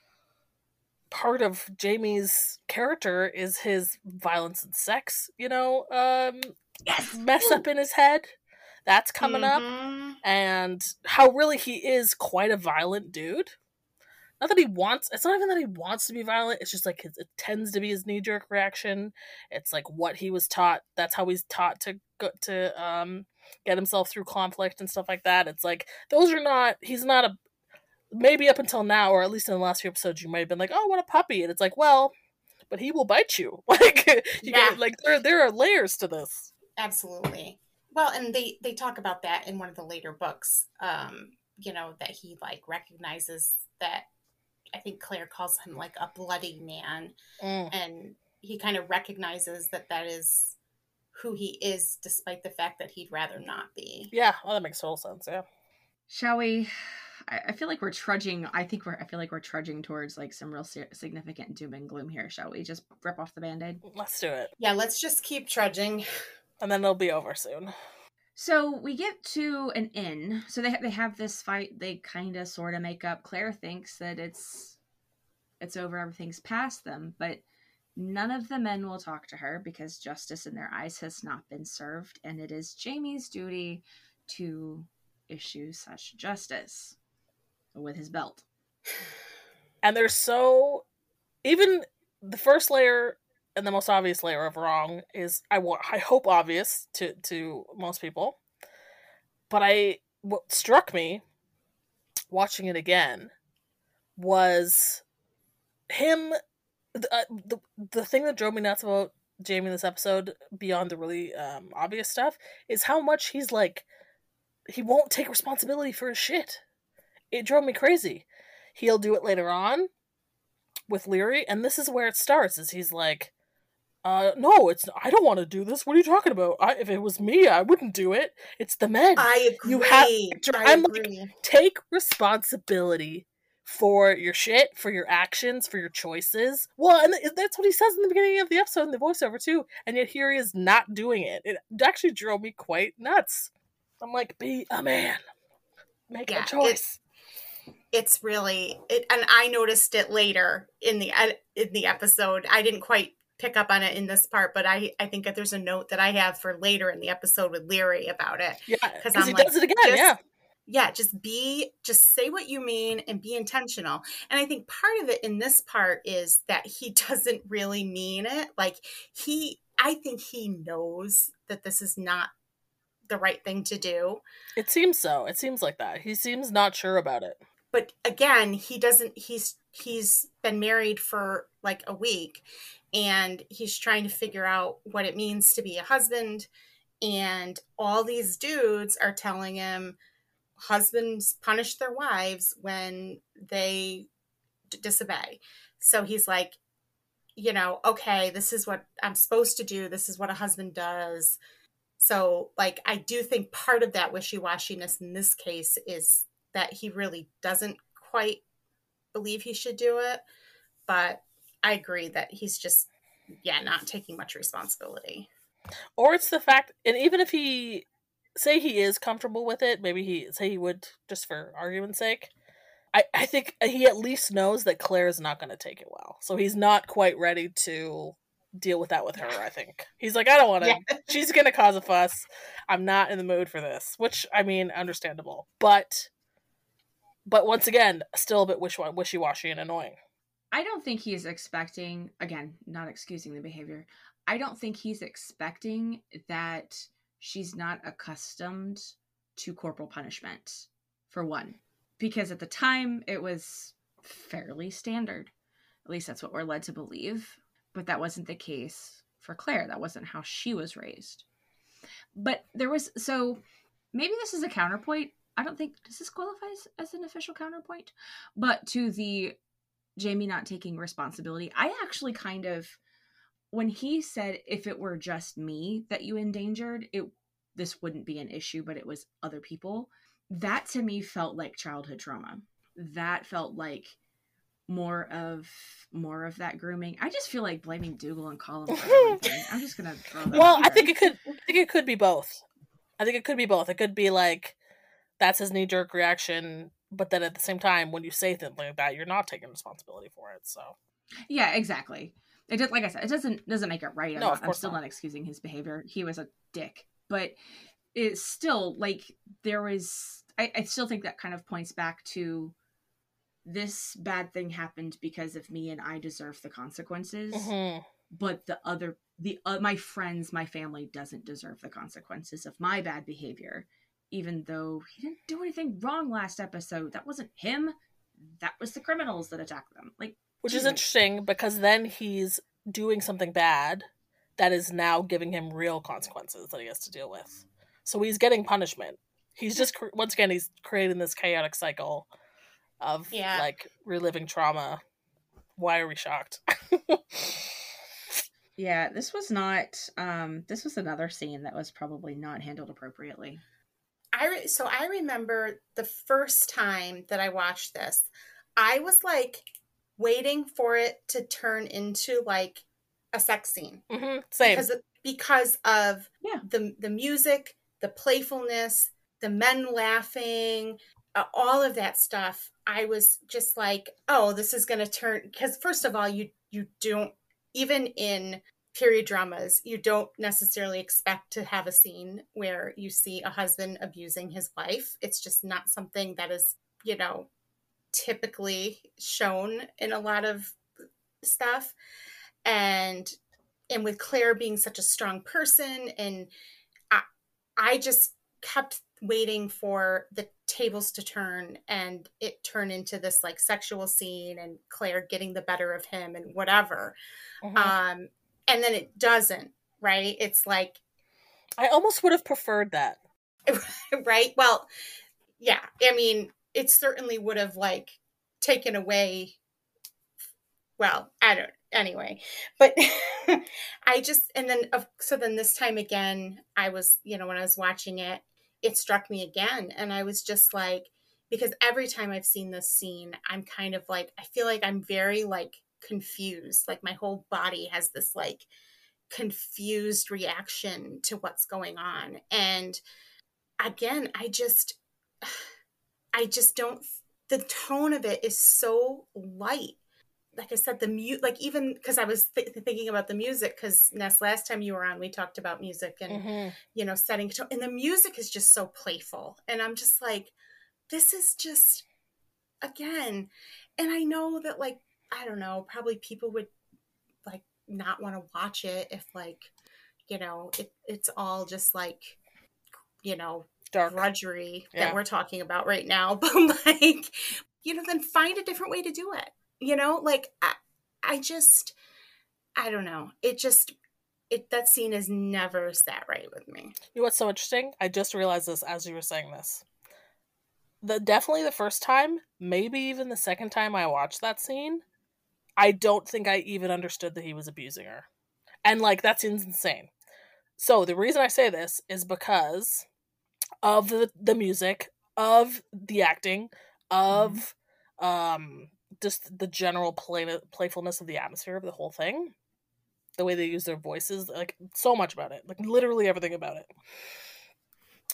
part of Jaime's character is his violence and sex, you know, um, yes. mess up in his head. That's coming mm-hmm. up. And how really he is quite a violent dude. Not that he wants, it's not even that he wants to be violent, it's just like his, it tends to be his knee-jerk reaction. It's like what he was taught, that's how he's taught to go, to um, get himself through conflict and stuff like that. It's like, those are not, he's not a, maybe up until now, or at least in the last few episodes, you might have been like, oh, what a puppy. And it's like, well, but he will bite you. Like, you yeah. get, like there, there are layers to this. Absolutely. Well, and they, they talk about that in one of the later books, um, you know, that he like recognizes that, I think Claire calls him like a bloody man. Mm. And he kind of recognizes that that is who he is, despite the fact that he'd rather not be. Yeah. Well, that makes total sense. Yeah. Shall we... I feel like we're trudging. I think we're. I feel like we're trudging towards like some real significant doom and gloom here. Shall we just rip off the Band-Aid? Let's do it. Yeah, let's just keep trudging, and then it'll be over soon. So we get to an inn. So they they have this fight. They kind of sort of make up. Claire thinks that it's it's over. Everything's past them, but none of the men will talk to her because justice in their eyes has not been served, and it is Jaime's duty to issue such justice with his belt. And they're so, even the first layer and the most obvious layer of wrong is, I want, I hope obvious to, to most people, but I, what struck me watching it again was him, the, uh, the, the thing that drove me nuts about Jaime in this episode, beyond the really um, obvious stuff, is how much he's like, he won't take responsibility for his shit. It drove me crazy. He'll do it later on with Laoghaire, and this is where it starts, is he's like, uh, no, it's, I don't want to do this. What are you talking about? I, if it was me, I wouldn't do it. It's the men. I agree. You have, I I'm agree. Like, take responsibility for your shit, for your actions, for your choices. Well, and that's what he says in the beginning of the episode in the voiceover too, and yet here he is not doing it. It actually drove me quite nuts. I'm like, be a man. Make yeah, a choice. It's really, it, and I noticed it later in the in the episode. I didn't quite pick up on it in this part, but I, I think that there's a note that I have for later in the episode with Laoghaire about it. Yeah, because he like, does it again, just, yeah. Yeah, just be, just say what you mean and be intentional. And I think part of it in this part is that he doesn't really mean it. Like he, I think he knows that this is not the right thing to do. It seems so. It seems like that. He seems not sure about it. But again, he doesn't, he's, he's been married for like a week and he's trying to figure out what it means to be a husband. And all these dudes are telling him husbands punish their wives when they d- disobey. So he's like, you know, okay, this is what I'm supposed to do. This is what a husband does. So like, I do think part of that wishy-washiness in this case is that he really doesn't quite believe he should do it. But I agree that he's just, yeah, not taking much responsibility. Or it's the fact, and even if he, say he is comfortable with it, maybe he, say he would, just for argument's sake, I, I think he at least knows that Claire's not going to take it well. So he's not quite ready to deal with that with her, I think. He's like, I don't want to. Yeah. She's going to cause a fuss. I'm not in the mood for this. Which, I mean, understandable. But, but once again, still a bit wish- wishy-washy and annoying. I don't think he's expecting, again, not excusing the behavior, I don't think he's expecting that she's not accustomed to corporal punishment, for one. Because at the time, it was fairly standard. At least that's what we're led to believe. But that wasn't the case for Claire. That wasn't how she was raised. But there was, so maybe this is a counterpoint. I don't think, does this qualify as, as an official counterpoint? But to the Jamie not taking responsibility, I actually kind of, when he said, if it were just me that you endangered, it this wouldn't be an issue, but it was other people. That to me felt like childhood trauma. That felt like more of more of that grooming. I just feel like blaming Dougal and Colin for everything. I'm just gonna throw that Well, I think it could I think it could be both. I think it could be both. It could be like that's his knee-jerk reaction, but then at the same time, when you say things like that, you're not taking responsibility for it. So yeah, exactly. It just, like I said, it doesn't doesn't make it right. I'm, no, not, of course I'm still not. not excusing his behavior. He was a dick, but it's still like there was. I, I still think that kind of points back to this bad thing happened because of me, and I deserve the consequences. Mm-hmm. But the other, the uh, my friends, my family doesn't deserve the consequences of my bad behavior, even though he didn't do anything wrong last episode. That wasn't him. That was the criminals that attacked them. Like, which geez. is interesting because then he's doing something bad that is now giving him real consequences that he has to deal with. So he's getting punishment. He's just, once again, he's creating this chaotic cycle of, yeah. like, reliving trauma. Why are we shocked? Yeah, this was not, um, this was another scene that was probably not handled appropriately. I re- So I remember the first time that I watched this, I was, like, waiting for it to turn into, like, a sex scene. Mm-hmm. Same. Because of, because of yeah. the the music, the playfulness, the men laughing, uh, all of that stuff. I was just like, oh, this is going to turn, because first of all, you you don't, even in period dramas, you don't necessarily expect to have a scene where you see a husband abusing his wife. It's just not something that is, you know, typically shown in a lot of stuff. And and with Claire being such a strong person, and I, I just kept waiting for the tables to turn and it turn into this like sexual scene and Claire getting the better of him and whatever. Mm-hmm. Um, and then it doesn't, right? It's like, I almost would have preferred that. Right? Well, yeah. I mean, it certainly would have like taken away, well, I don't, anyway, but I just, and then, so then this time again, I was, you know, when I was watching it, it struck me again. And I was just like, because every time I've seen this scene, I'm kind of like, I feel like I'm very like confused. Like my whole body has this like confused reaction to what's going on. And again, I just, I just don't, the tone of it is so light. Like I said, the mute, like even because I was th- thinking about the music, because Ness, last time you were on, we talked about music and, mm-hmm. you know, setting tone, and the music is just so playful. And I'm just like, this is just, again, and I know that like, I don't know, probably people would like not want to watch it if like, you know, it, it's all just like, you know, dark drudgery yeah. that we're talking about right now. But like, you know, then find a different way to do it. You know, like, I, I just, I don't know. It just, it that scene has never sat right with me. You know what's so interesting? I just realized this as you were saying this. The definitely the first time, maybe even the second time I watched that scene, I don't think I even understood that he was abusing her. And, like, that scene's insane. So, the reason I say this is because of the, the music, of the acting, of, mm-hmm. um... just the general play- playfulness of the atmosphere of the whole thing. The way they use their voices, like, so much about it. Like, literally everything about it.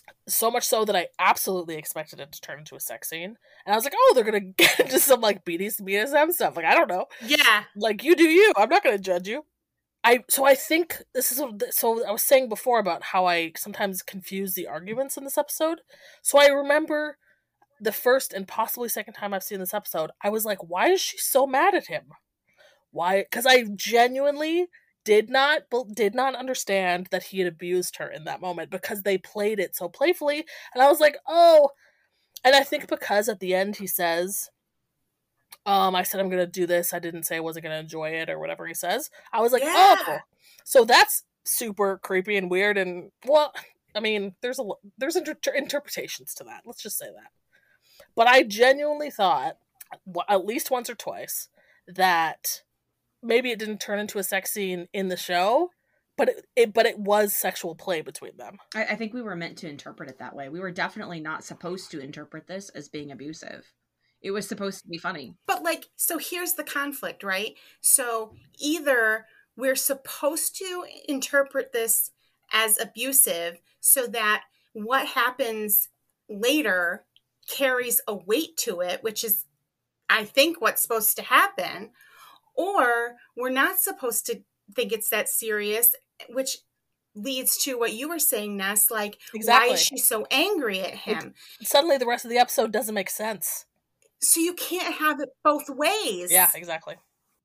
So much so that I absolutely expected it to turn into a sex scene. And I was like, oh, they're going to get into some, like, B D S M stuff. Like, I don't know. Yeah. Like, you do you. I'm not going to judge you. I So I think this is... So I was saying before about how I sometimes confuse the arguments in this episode. So I remember the first and possibly second time I've seen this episode, I was like, why is she so mad at him? Why? Because I genuinely... did not did not understand that he had abused her in that moment because they played it so playfully, and I was like, oh. And I think because at the end he says, um, I said I'm gonna do this, I didn't say I wasn't gonna enjoy it or whatever he says. I was like, yeah. oh, so that's super creepy and weird, and well, I mean, there's a there's inter- interpretations to that. Let's just say that. But I genuinely thought, at least once or twice, that maybe it didn't turn into a sex scene in the show, but it, it but it was sexual play between them. I, I think we were meant to interpret it that way. We were definitely not supposed to interpret this as being abusive. It was supposed to be funny. But, like, so here's the conflict, right? So either we're supposed to interpret this as abusive so that what happens later carries a weight to it, which is, I think, what's supposed to happen. Or we're not supposed to think it's that serious, which leads to what you were saying, Ness, like, exactly. Why is she so angry at him? It, suddenly the rest of the episode doesn't make sense. So you can't have it both ways. Yeah, exactly.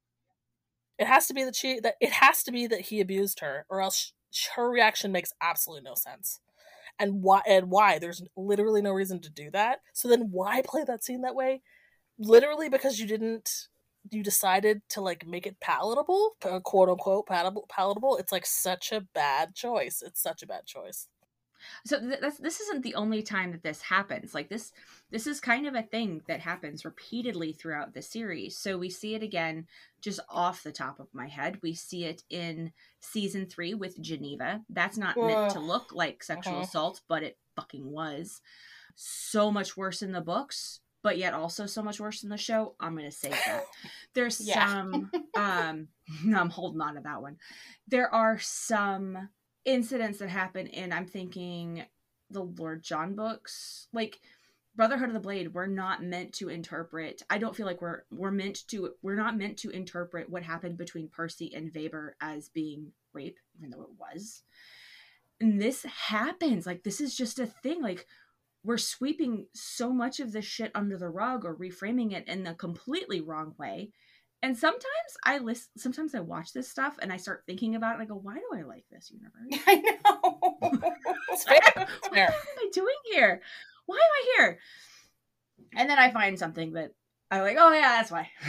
It has to be that she that it has to be that he abused her, or else sh- her reaction makes absolutely no sense. And why and why? There's literally no reason to do that. So then why play that scene that way? Literally because you didn't you decided to, like, make it palatable, quote unquote palatable palatable. It's like such a bad choice. It's such a bad choice. So th- that's, this isn't the only time that this happens. Like, this this is kind of a thing that happens repeatedly throughout the series. So we see it again, just off the top of my head. We see it in season three with Geneva. That's not Whoa. meant to look like sexual uh-huh. assault, but it fucking was. So much worse in the books, but yet also so much worse in the show. I'm going to say that. There's yeah. some, um, I'm holding on to that one. There are some incidents that happen in, I'm thinking, the Lord John books. Like, Brotherhood of the Blade, we're not meant to interpret, I don't feel like we're, we're meant to, we're not meant to interpret what happened between Percy and Weber as being rape, even though it was. And this happens. Like, this is just a thing. Like, we're sweeping so much of this shit under the rug or reframing it in a completely wrong way. And sometimes I listen, sometimes I watch this stuff and I start thinking about it and I go, why do I like this universe? I know. It's fair. It's fair. What am I doing here? Why am I here? And then I find something that I'm like, oh yeah, that's why.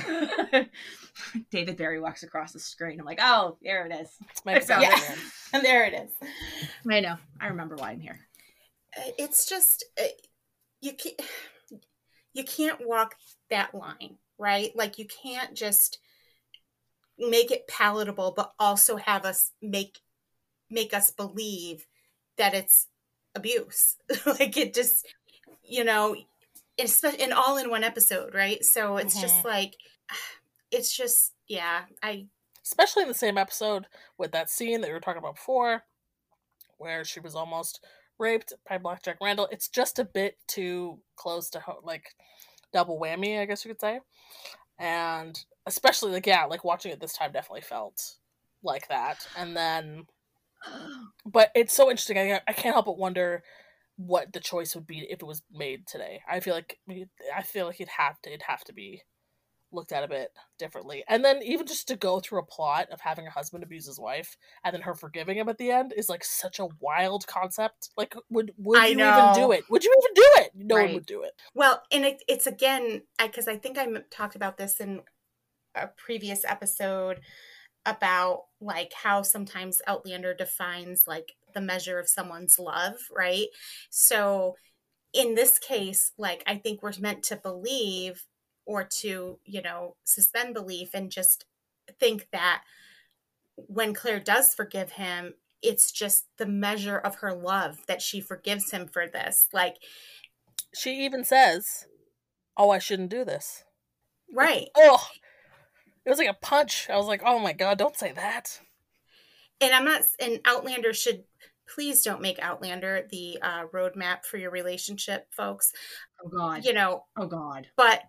David Barry walks across the screen. I'm like, oh, there it is. Yeah. And there it is. I know. I remember why I'm here. It's just, you can't, you can't walk that line, right? Like, you can't just make it palatable, but also have us make, make us believe that it's abuse. Like, it just, you know, it's an all in one episode, right? So it's mm-hmm. just like, it's just, yeah, I. Especially in the same episode with that scene that we were talking about before, where she was almost raped by Blackjack Randall. It's just a bit too close to ho- like double whammy, I guess you could say. And especially like yeah, like watching it this time definitely felt like that. And then, but it's so interesting. I I can't help but wonder what the choice would be if it was made today. I feel like I feel like it'd have to it'd have to be looked at a bit differently. And then even just to go through a plot of having a husband abuse his wife and then her forgiving him at the end is like such a wild concept. Like, would would I you know. even do it? Would you even do it? No right. one would do it. Well, and it, it's again, because I, I think I talked about this in a previous episode about like how sometimes Outlander defines like the measure of someone's love, right? So in this case, like, I think we're meant to believe or to, you know, suspend belief and just think that when Claire does forgive him, it's just the measure of her love that she forgives him for this. Like, she even says, oh, I shouldn't do this. Right. Oh, it was like a punch. I was like, oh my God, don't say that. And I'm not, and Outlander should please don't make Outlander the uh, roadmap for your relationship, folks. Oh, God. You know. Oh, God. But,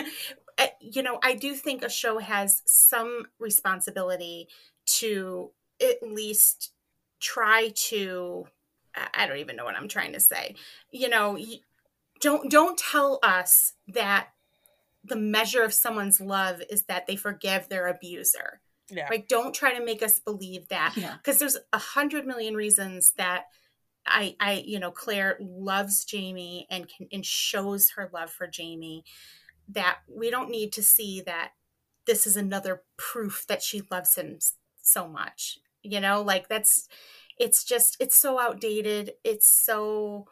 you know, I do think a show has some responsibility to at least try to, I don't even know what I'm trying to say. You know, don't don't tell us that the measure of someone's love is that they forgive their abuser. Yeah. Like, don't try to make us believe that. Yeah. Because there's a hundred million reasons that I, I, you know, Claire loves Jamie and can, and shows her love for Jamie, that we don't need to see that this is another proof that she loves him so much. You know, like that's, it's just, it's so outdated. It's so,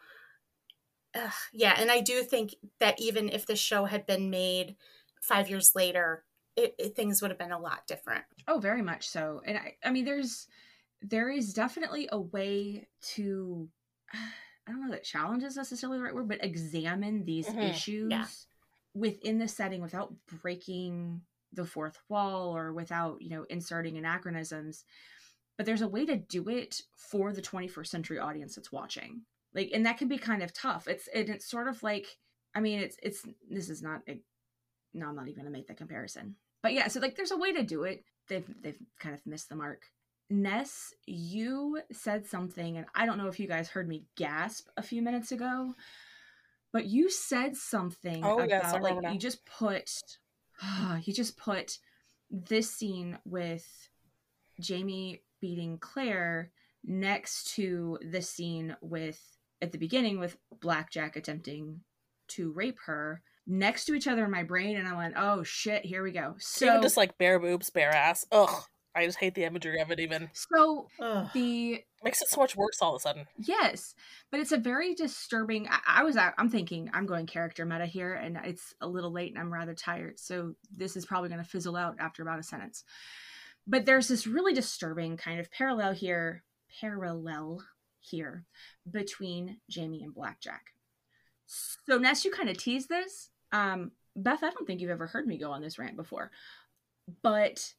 uh, yeah. And I do think that even if the show had been made five years later, it, it, things would have been a lot different. Oh, very much so. And I, I mean, there's, there is definitely a way to, I don't know that challenge is necessarily the right word, but examine these mm-hmm. issues yeah. within the setting without breaking the fourth wall or without, you know, inserting anachronisms. But there's a way to do it for the twenty-first century audience that's watching. Like, and that can be kind of tough. It's, and it's sort of like, I mean, it's, it's, this is not, a, no, I'm not even going to make the comparison. But yeah, so like there's a way to do it. They've, they've kind of missed the mark. Ness, you said something, and I don't know if you guys heard me gasp a few minutes ago, but you said something oh, about, yes, like, you just put, uh, you just put this scene with Jamie beating Claire next to the scene with, at the beginning, with Blackjack attempting to rape her, next to each other in my brain, and I went, oh shit, here we go. So even just like bare boobs, bare ass. Ugh. I just hate the imagery of it even. So Ugh. the makes it so much worse all of a sudden. Yes, but it's a very disturbing. I, I was I'm thinking I'm going character meta here, and it's a little late, and I'm rather tired. So this is probably going to fizzle out after about a sentence. But there's this really disturbing kind of parallel here, parallel here between Jamie and Blackjack. So Ness, you kind of teased this. Um, Beth, I don't think you've ever heard me go on this rant before, but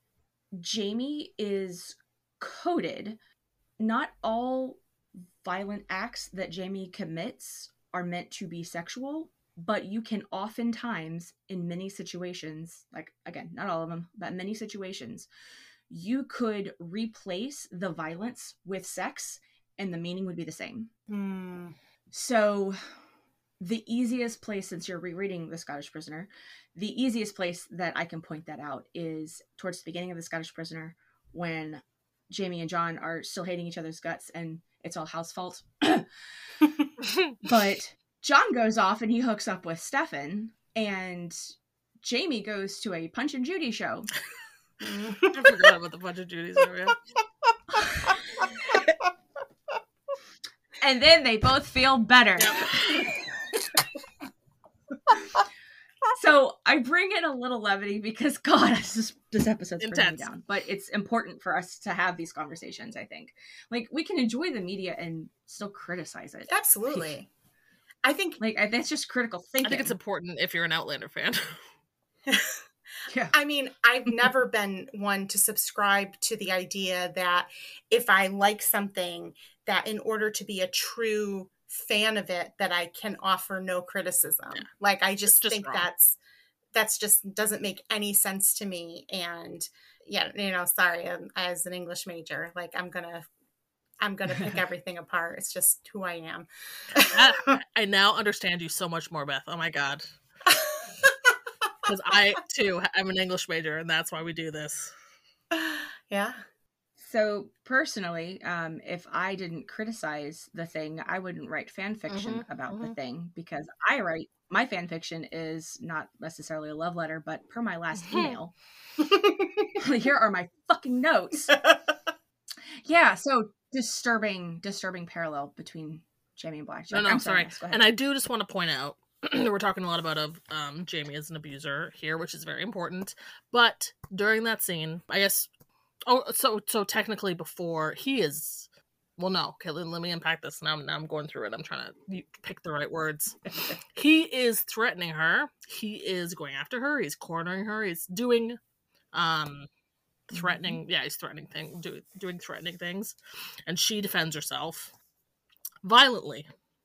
Jamie is coded. Not all violent acts that Jamie commits are meant to be sexual, but you can oftentimes, in many situations, like, again, not all of them, but many situations, you could replace the violence with sex and the meaning would be the same. Mm. So the easiest place, since you're rereading The Scottish Prisoner, the easiest place that I can point that out is towards the beginning of The Scottish Prisoner, when Jamie and John are still hating each other's guts and it's all Hal's fault. But John goes off and he hooks up with Stefan, and Jamie goes to a Punch and Judy show. I forgot about the Punch and Judy show, yeah. And then they both feel better. Yep. So I bring in a little levity because, God, this, is, this episode's bringing me down. But it's important for us to have these conversations, I think. Like, we can enjoy the media and still criticize it. Absolutely. I think... Like, that's just critical thinking. I think it's important if you're an Outlander fan. Yeah. I mean, I've never been one to subscribe to the idea that if I like something, that in order to be a true fan of it, that I can offer no criticism. Yeah. Like, I just, just think wrong. that's that's just doesn't make any sense to me. And yeah, you know, sorry, um, as an English major, like I'm gonna I'm gonna pick everything apart. It's just who I am. I, I now understand you so much more, Beth. Oh my God. Because I too am an English major, and that's why we do this. Yeah. So personally, um, if I didn't criticize the thing, I wouldn't write fan fiction mm-hmm, about mm-hmm. the thing, because I write, my fan fiction is not necessarily a love letter, but per my last email, here are my fucking notes. Yeah, so disturbing, disturbing parallel between Jamie and Blackjack. No, no, I'm sorry. sorry. And I do just want to point out, we're talking a lot about of um, Jamie as an abuser here, which is very important. But during that scene, I guess... Oh, so so technically before he is, well, no. Okay, let, let me unpack this. Now, now I'm going through it. I'm trying to pick the right words. He is threatening her. He is going after her. He's cornering her. He's doing, um, threatening. Mm-hmm. Yeah, he's threatening thing, do, doing threatening things, and she defends herself. violently.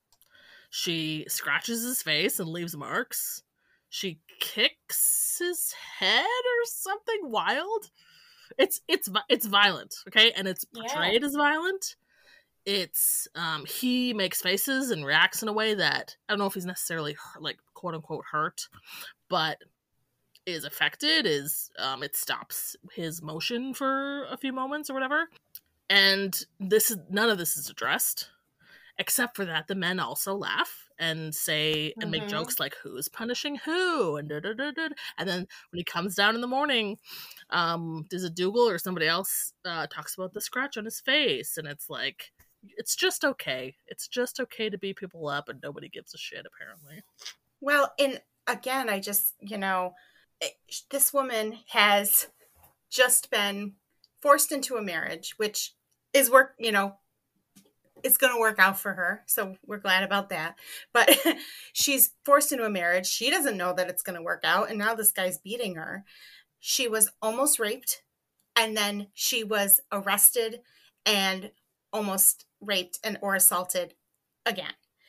She scratches his face and leaves marks. She kicks his head or something wild. It's it's it's violent, okay, and it's portrayed yeah. as violent. It's um, he makes faces and reacts in a way that I don't know if he's necessarily like quote unquote hurt, but is affected. Is um, it stops his motion for a few moments or whatever. And this is none of this is addressed, except for that the men also laugh and say and mm-hmm. make jokes like who's punishing who and da, da, da, da. And then when he comes down in the morning, um, does it Dougal or somebody else uh, talks about the scratch on his face, and it's like it's just okay. It's just okay to beat people up, and nobody gives a shit apparently. Well, and again, I just you know, this woman has just been forced into a marriage, which is work, you know. It's going to work out for her. So we're glad about that. But she's forced into a marriage. She doesn't know that it's going to work out. And now this guy's beating her. She was almost raped. And then she was arrested and almost raped and or assaulted again.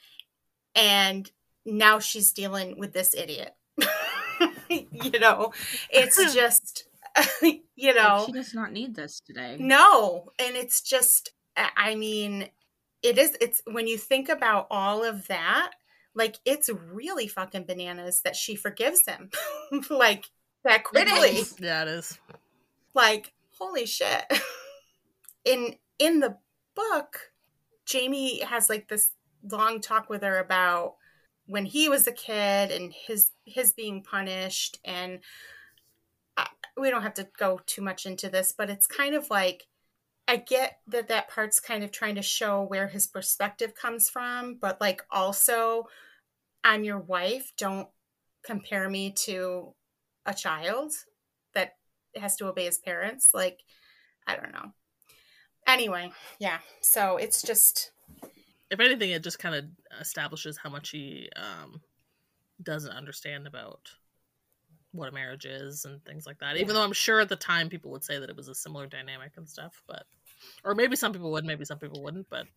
And now she's dealing with this idiot. You know, it's just, you know. She does not need this today. No. And it's just, I mean... It is, it's, when you think about all of that, like, it's really fucking bananas that she forgives him, like, that quickly. Yeah, it is. Like, holy shit. In, in the book, Jamie has, like, this long talk with her about when he was a kid and his, his being punished, and I, we don't have to go too much into this, but it's kind of like, I get that that part's kind of trying to show where his perspective comes from, but like also, I'm your wife. Don't compare me to a child that has to obey his parents. Like, I don't know. Anyway, yeah. So it's just. If anything, it just kind of establishes how much he um, doesn't understand about what a marriage is and things like that. Yeah. Even though I'm sure at the time people would say that it was a similar dynamic and stuff, but or maybe some people would, maybe some people wouldn't, but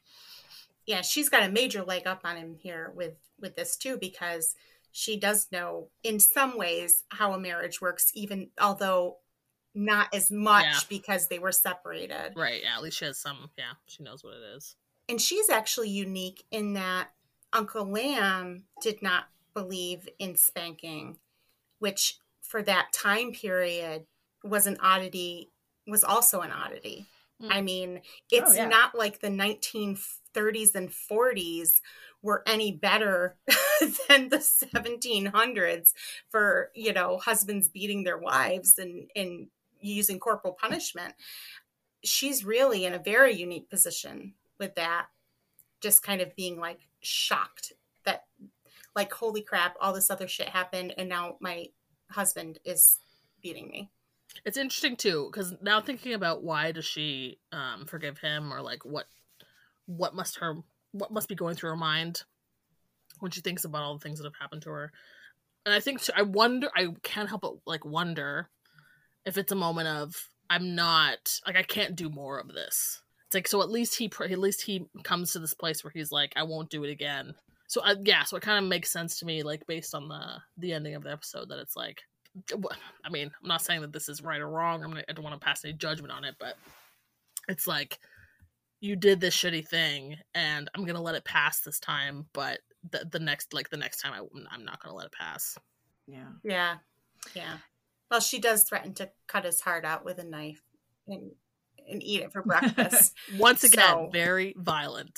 yeah, she's got a major leg up on him here with with this too, because she does know in some ways how a marriage works, even although not as much yeah. because they were separated. Right. Yeah, at least she has some, yeah, she knows what it is. And she's actually unique in that Uncle Lamb did not believe in spanking, which for that time period was an oddity, was also an oddity. Mm. I mean, it's oh, yeah. not like the nineteen thirties and forties were any better than the seventeen hundreds for, you know, husbands beating their wives and, and using corporal punishment. She's really in a very unique position with that, just kind of being like shocked that like, holy crap, all this other shit happened and now my husband is beating me. It's interesting too, because now thinking about why does she um forgive him, or like what what must her what must be going through her mind when she thinks about all the things that have happened to her. And I think I wonder, I can't help but like wonder if it's a moment of I'm not like I can't do more of this. It's like, so at least he at least he comes to this place where he's like, I won't do it again. So uh, yeah, so it kind of makes sense to me, like based on the the ending of the episode, that it's like, I mean, I'm not saying that this is right or wrong. I'm gonna, I don't want to pass any judgment on it, but it's like, you did this shitty thing, and I'm gonna let it pass this time. But the the next, like the next time, I, I'm not gonna let it pass. Yeah, yeah, yeah. Well, she does threaten to cut his heart out with a knife and and eat it for breakfast. Once again, so. Very violent.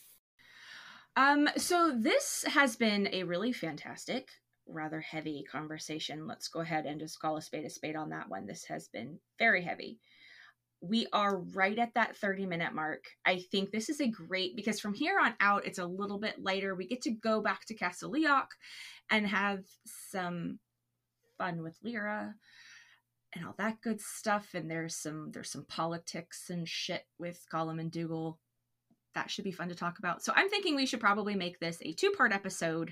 Um, so this has been a really fantastic, rather heavy conversation. Let's go ahead and just call a spade a spade on that one. This has been very heavy. We are right at that thirty minute mark. I think this is a great, because from here on out, it's a little bit lighter. We get to go back to Castle Leoch and have some fun with Lyra and all that good stuff. And there's some, there's some politics and shit with Gollum and Dougal. That should be fun to talk about. So I'm thinking we should probably make this a two-part episode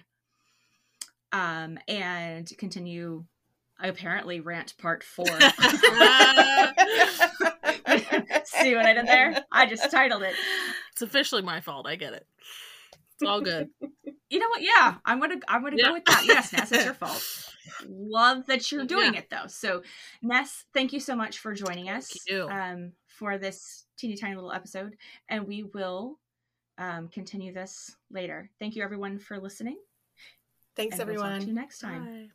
um, and continue, apparently, rant part four. See what I did there? I just titled it. It's officially my fault. I get it. It's all good. You know what? Yeah, I'm gonna I'm gonna yeah. go with that. Yes, Ness, it's your fault. Love that you're doing yeah. it though. So, Ness, thank you so much for joining us um, for this teeny tiny little episode, and we will um, continue this later. Thank you, everyone, for listening. Thanks, and everyone. We'll talk to you next time. Bye.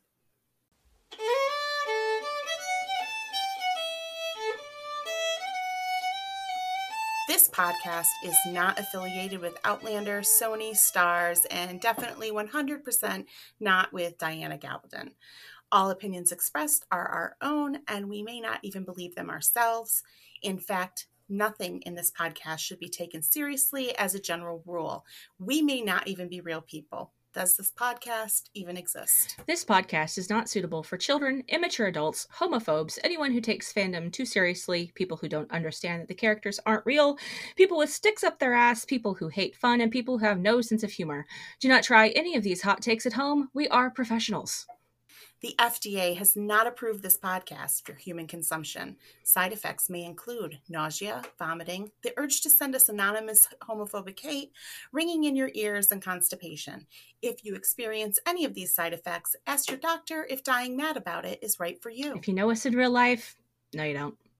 This podcast is not affiliated with Outlander, Sony, Starz, and definitely one hundred percent not with Diana Gabaldon. All opinions expressed are our own, and we may not even believe them ourselves. In fact, nothing in this podcast should be taken seriously as a general rule. We may not even be real people. Does this podcast even exist? This podcast is not suitable for children, immature adults, homophobes, anyone who takes fandom too seriously, people who don't understand that the characters aren't real, people with sticks up their ass, people who hate fun, and people who have no sense of humor. Do not try any of these hot takes at home. We are professionals. The F D A has not approved this podcast for human consumption. Side effects may include nausea, vomiting, the urge to send us anonymous homophobic hate, ringing in your ears, and constipation. If you experience any of these side effects, ask your doctor if dying mad about it is right for you. If you know us in real life, no, you don't.